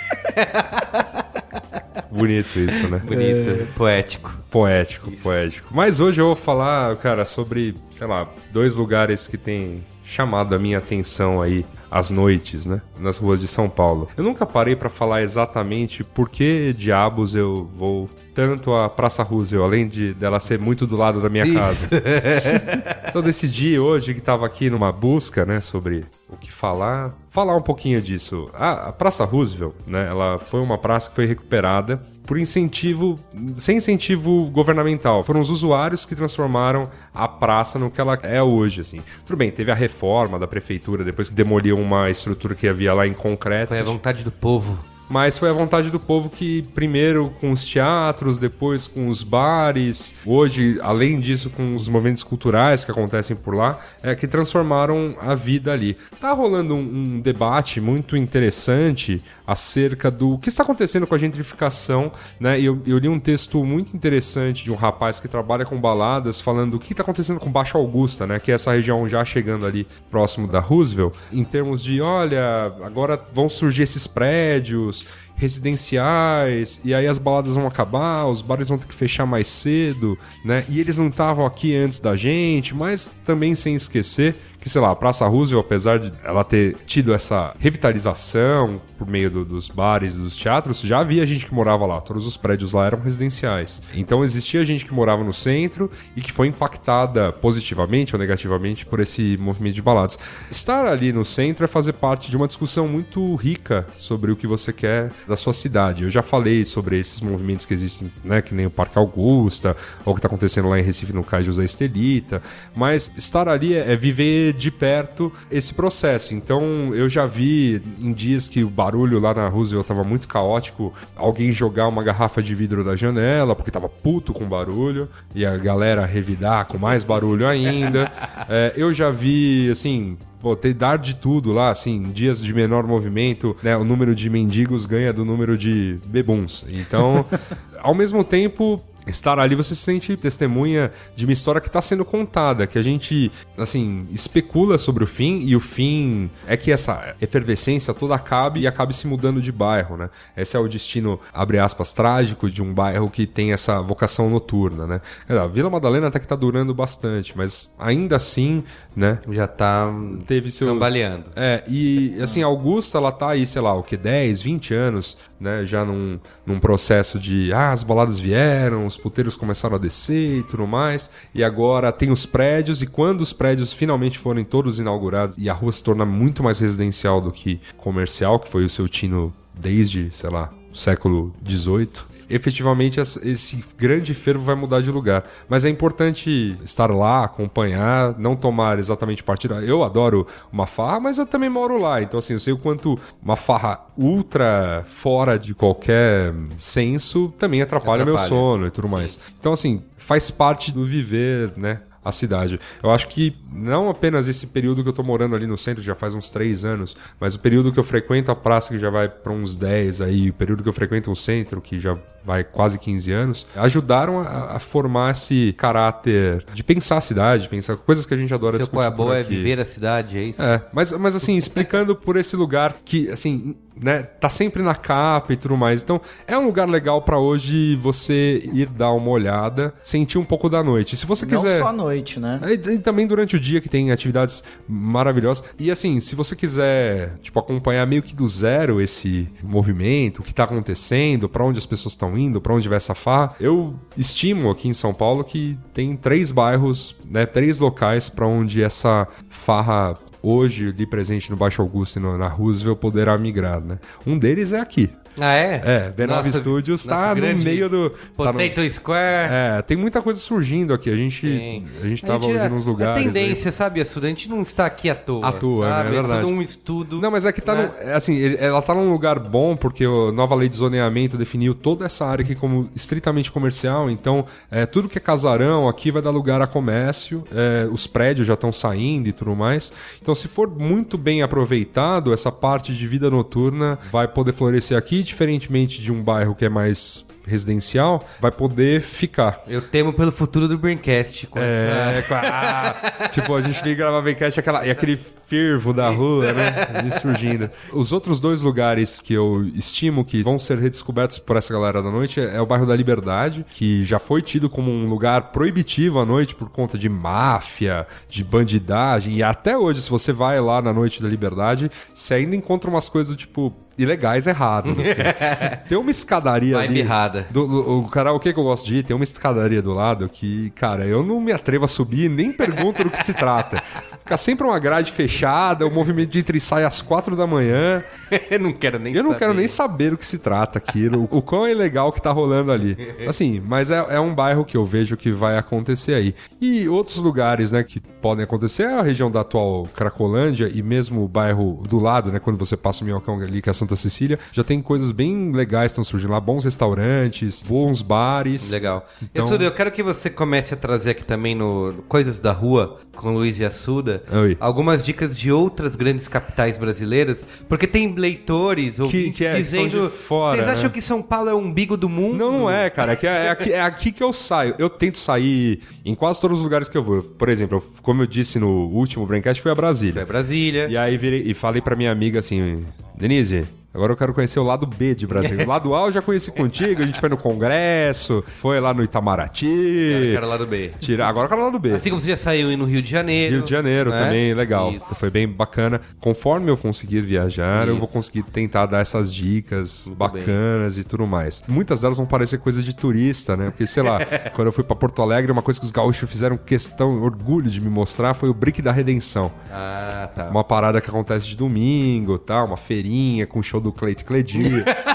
Bonito isso, né? Bonito, poético. Poético. Mas hoje eu vou falar, cara, sobre, 2 lugares que tem chamado a minha atenção aí às noites, né? Nas ruas de São Paulo. Eu nunca parei pra falar exatamente por que diabos eu vou tanto à Praça Roosevelt, além dela ser muito do lado da minha casa. Então decidi hoje, que tava aqui numa busca, né, sobre o que falar um pouquinho disso. A Praça Roosevelt, né, ela foi uma praça que foi recuperada por sem incentivo governamental. Foram os usuários que transformaram a praça no que ela é hoje, assim. Tudo bem, teve a reforma da prefeitura, depois que demoliu uma estrutura que havia lá em concreto. Foi a vontade do povo. Mas foi a vontade do povo que, primeiro com os teatros, depois com os bares, hoje, além disso, com os movimentos culturais que acontecem por lá, que transformaram a vida ali. Tá rolando um debate muito interessante acerca do que está acontecendo com a gentrificação, né? E eu li um texto muito interessante de um rapaz que trabalha com baladas, falando o que está acontecendo com Baixa Augusta, né? Que é essa região já chegando ali próximo da Roosevelt, em termos de, olha, agora vão surgir esses prédios residenciais, e aí as baladas vão acabar, os bares vão ter que fechar mais cedo, né? E eles não estavam aqui antes da gente, mas também sem esquecer que, a Praça Roosevelt, apesar de ela ter tido essa revitalização por meio dos bares e dos teatros, já havia gente que morava lá, todos os prédios lá eram residenciais. Então existia gente que morava no centro e que foi impactada positivamente ou negativamente por esse movimento de baladas. Estar ali no centro é fazer parte de uma discussão muito rica sobre o que você quer da sua cidade. Eu já falei sobre esses movimentos que existem, né, que nem o Parque Augusta, ou o que está acontecendo lá em Recife no Cais José Estelita, mas estar ali é viver de perto esse processo. Então eu já vi em dias que o barulho lá na Roosevelt estava muito caótico, alguém jogar uma garrafa de vidro da janela porque estava puto com barulho, e a galera revidar com mais barulho ainda. Eu já vi, assim, dar de tudo lá, assim, dias de menor movimento, né? O número de mendigos ganha do número de bebuns. Então, ao mesmo tempo, estar ali você se sente testemunha de uma história que está sendo contada, que a gente, assim, especula sobre o fim, e o fim é que essa efervescência toda acabe se mudando de bairro, né? Esse é o destino, abre aspas, trágico de um bairro que tem essa vocação noturna, né? A Vila Madalena até que tá durando bastante, mas ainda assim, né? Já tá teve seu cambaleando. E assim, Augusta, ela tá aí, 10, 20 anos, né? Já num processo de, as baladas vieram, os puteiros começaram a descer e tudo mais, e agora tem os prédios, e quando os prédios finalmente forem todos inaugurados e a rua se tornar muito mais residencial do que comercial, que foi o seu tino desde, o século XVIII, efetivamente esse grande fervo vai mudar de lugar. Mas é importante estar lá, acompanhar, não tomar exatamente partido. Eu adoro uma farra, mas eu também moro lá. Então, assim, eu sei o quanto uma farra ultra fora de qualquer senso também atrapalha meu sono e tudo mais. Então, assim, faz parte do viver, né, a cidade. Eu acho que não apenas esse período que eu tô morando ali no centro, já faz uns 3 anos, mas o período que eu frequento a praça, que já vai para uns 10 aí, o período que eu frequento o centro, que já vai quase 15 anos, ajudaram a formar esse caráter de pensar a cidade, pensar coisas que a gente adora discutir. Seu boa é viver a cidade, é isso? Mas assim, explicando por esse lugar que, assim, né, tá sempre na capa e tudo mais. Então, é um lugar legal pra hoje você ir dar uma olhada, sentir um pouco da noite. Se você quiser... Não só à noite, né? E também durante o dia, que tem atividades maravilhosas. E assim, se você quiser, tipo, acompanhar meio que do zero esse movimento, o que tá acontecendo, pra onde as pessoas estão indo, pra onde vai essa farra, eu estimo aqui em São Paulo que tem 3 bairros, né, 3 locais pra onde essa farra hoje, ali presente no Baixo Augusto e na Roosevelt, poderá migrar, né? Um deles é aqui. Ah, é? B9 Studios tá no meio do... Potato Square. Tem muita coisa surgindo aqui. A gente tava hoje nos lugares... É tendência, sabe, Assuda? A gente não está aqui à toa. À toa, sabe? né? É verdade. É todo um estudo. Não, mas é que tá... ela tá num lugar bom, porque a nova lei de zoneamento definiu toda essa área aqui como estritamente comercial. Então, tudo que é casarão aqui vai dar lugar a comércio. Os prédios já estão saindo e tudo mais. Então, se for muito bem aproveitado, essa parte de vida noturna vai poder florescer aqui, diferentemente de um bairro que é mais residencial, vai poder ficar. Eu temo pelo futuro do Braincast. Tipo, a gente liga gravar Braincast e aquele fervo da rua, né? Ali surgindo. Os outros 2 lugares que eu estimo que vão ser redescobertos por essa galera da noite é o bairro da Liberdade, que já foi tido como um lugar proibitivo à noite por conta de máfia, de bandidagem, e até hoje, se você vai lá na Noite da Liberdade, você ainda encontra umas coisas do tipo... ilegais errados. Assim. Tem uma escadaria ali. Errada. O karaokê que eu gosto de ir, tem uma escadaria do lado que, cara, eu não me atrevo a subir, nem pergunto do que se trata. Fica sempre uma grade fechada, o movimento de entra e sai às 4 da manhã. Eu não quero nem saber do que se trata aquilo, o quão ilegal que tá rolando ali. Assim, mas é um bairro que eu vejo que vai acontecer aí. E outros lugares, né, que podem acontecer é a região da atual Cracolândia e mesmo o bairro do lado, né, quando você passa o Minhocão ali, que é Santa Cecília, já tem coisas bem legais que estão surgindo lá, bons restaurantes, bons bares. Legal. Então... Assuda, eu quero que você comece a trazer aqui também no Coisas da Rua, com o Luiz e Assuda, algumas dicas de outras grandes capitais brasileiras, porque tem leitores dizendo, fora, vocês acham que São Paulo é o umbigo do mundo? Não é, cara, é aqui que eu saio. Eu tento sair em quase todos os lugares que eu vou. Por exemplo, como eu disse no último Braincast, fui a Brasília. Foi a Brasília. E aí virei e falei pra minha amiga assim, Denise... Agora eu quero conhecer o lado B de Brasília. O lado A eu já conheci contigo, a gente foi no Congresso, foi lá no Itamaraty. Eu quero o lado B. Agora eu quero o lado B. Assim como você já saiu no Rio de Janeiro. Rio de Janeiro, né? Também, legal. Isso. Foi bem bacana. Conforme eu conseguir viajar, eu vou conseguir tentar dar essas dicas muito bacanas e tudo mais. Muitas delas vão parecer coisa de turista, né? Porque, sei lá, quando eu fui pra Porto Alegre, uma coisa que os gaúchos fizeram questão, orgulho de me mostrar, foi o Brick da Redenção. Ah, tá. Uma parada que acontece de domingo, tá? Uma feirinha com o show do Cleito Cledir.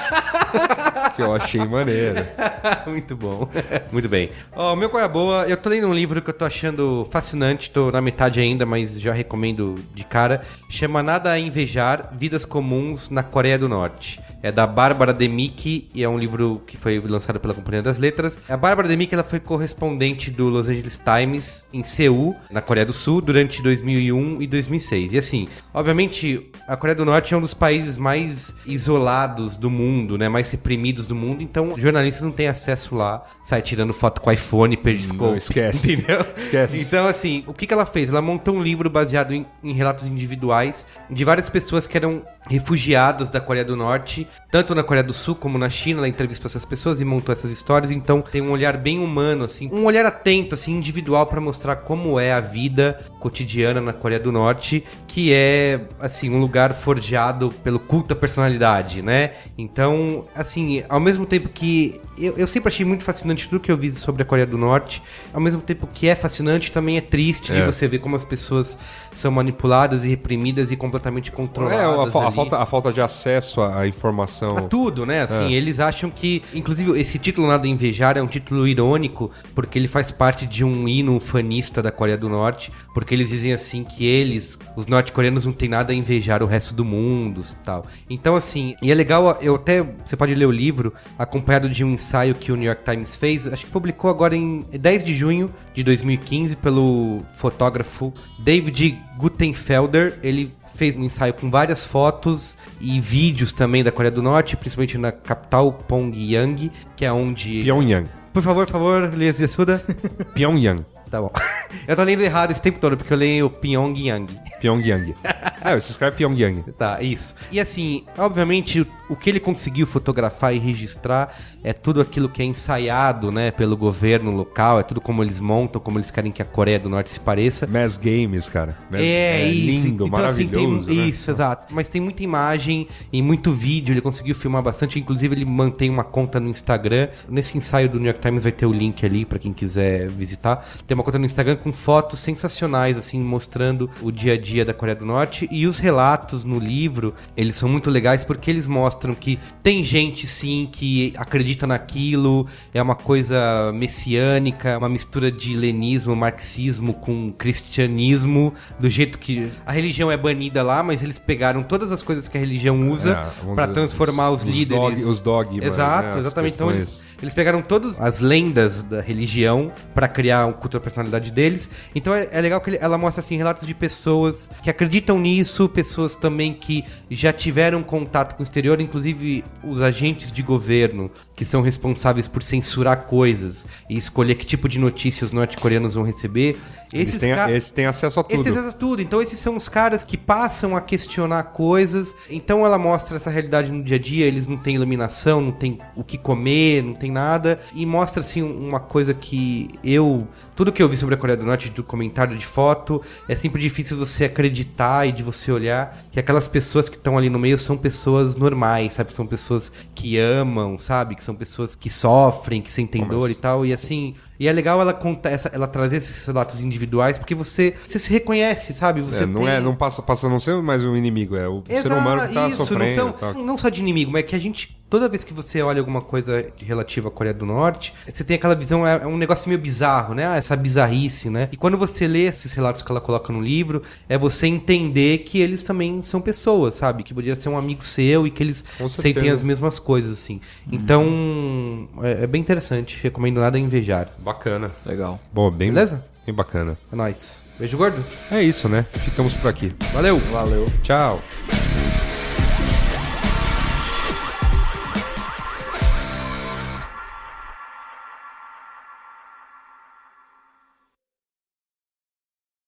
Que eu achei maneiro. Muito bom. Muito bem. Meu Qual é a Boa, eu tô lendo um livro que eu tô achando fascinante, tô na metade ainda, mas já recomendo de cara. Chama Nada a Invejar, Vidas Comuns na Coreia do Norte. É da Bárbara Demick e é um livro que foi lançado pela Companhia das Letras. A Bárbara Demick, ela foi correspondente do Los Angeles Times em Seul, na Coreia do Sul, durante 2001 e 2006. E assim, obviamente, a Coreia do Norte é um dos países mais isolados do mundo, né? Mais reprimidos do mundo. Então, o jornalista não tem acesso lá, sai tirando foto com iPhone, Periscope. Não, esquece. Entendeu? Esquece. Então, assim, o que ela fez? Ela montou um livro baseado em relatos individuais de várias pessoas que eram refugiadas da Coreia do Norte, tanto na Coreia do Sul como na China. Ela entrevistou essas pessoas e montou essas histórias. Então, tem um olhar bem humano, assim, um olhar atento, assim, individual para mostrar como é a vida cotidiana na Coreia do Norte, que é, assim, um lugar forjado pelo culto à personalidade, né? Então, assim, ao mesmo tempo que eu sempre achei muito fascinante tudo que eu vi sobre a Coreia do Norte, ao mesmo tempo que é fascinante, também é triste de você ver como as pessoas são manipuladas e reprimidas e completamente controladas. A falta de acesso à informação. A tudo, né? Assim, eles acham que... Inclusive, esse título Nada a Invejar é um título irônico, porque ele faz parte de um hino fanista da Coreia do Norte, porque porque eles dizem assim que os norte-coreanos, não tem nada a invejar o resto do mundo e tal. Então, assim, e é legal, você pode ler o livro acompanhado de um ensaio que o New York Times fez, acho que publicou agora em 10 de junho de 2015 pelo fotógrafo David Guttenfelder. Ele fez um ensaio com várias fotos e vídeos também da Coreia do Norte, principalmente na capital Pyongyang, que é onde... Pyongyang. Por favor, Elias Yasuda. Pyongyang. Tá bom. Eu tô lendo errado esse tempo todo, porque eu leio Pyongyang. Pyongyang. Você escreve Pyongyang. Tá, isso. E assim, obviamente, o que ele conseguiu fotografar e registrar é tudo aquilo que é ensaiado, né, pelo governo local, é tudo como eles montam, como eles querem que a Coreia do Norte se pareça. Mass Games, cara. Isso. Lindo, então, maravilhoso, assim, Isso, exato. Mas tem muita imagem e muito vídeo, ele conseguiu filmar bastante, inclusive ele mantém uma conta no Instagram. Nesse ensaio do New York Times vai ter o link ali pra quem quiser visitar. Tem uma conta no Instagram com fotos sensacionais, assim, mostrando o dia a dia da Coreia do Norte. E os relatos no livro, eles são muito legais porque eles mostram que tem gente, sim, que acredita naquilo, é uma coisa messiânica, uma mistura de leninismo, marxismo com cristianismo, do jeito que a religião é banida lá, mas eles pegaram todas as coisas que a religião usa pra transformar os líderes. Os dogmas. Exato, exatamente. Então eles pegaram todas as lendas da religião pra criar um culto à personalidade deles. Então é legal que ela mostra assim relatos de pessoas que acreditam nisso, pessoas também que já tiveram contato com o exterior, inclusive os agentes de governo que são responsáveis por censurar coisas e escolher que tipo de notícia os norte-coreanos vão receber. Esses têm acesso a tudo. Esses têm acesso a tudo. Então esses são os caras que passam a questionar coisas. Então ela mostra essa realidade no dia a dia. Eles não têm iluminação, não tem o que comer, não tem nada. E mostra assim uma coisa que tudo que eu vi sobre a Coreia do Norte, do comentário de foto, é sempre difícil você acreditar e de você olhar que aquelas pessoas que estão ali no meio são pessoas normais, sabe? São pessoas que amam, sabe? Que são pessoas que sofrem, que sentem dor e tal. E assim... E é legal ela contar ela trazer esses relatos individuais, porque você se reconhece, sabe? Você não passa a não ser mais um inimigo, é o ser humano que tá sofrendo. Não só de inimigo, mas é que a gente, toda vez que você olha alguma coisa relativa à Coreia do Norte, você tem aquela visão, é um negócio meio bizarro, né? Essa bizarrice, né? E quando você lê esses relatos que ela coloca no livro, é você entender que eles também são pessoas, sabe? Que podia ser um amigo seu e que eles sentem as mesmas coisas, assim. Então, é bem interessante. Recomendo nada a invejar. Bacana. Legal. Bom, beleza? Bem bacana. É nóis. Beijo gordo. É isso, né? Ficamos por aqui. Valeu. Tchau.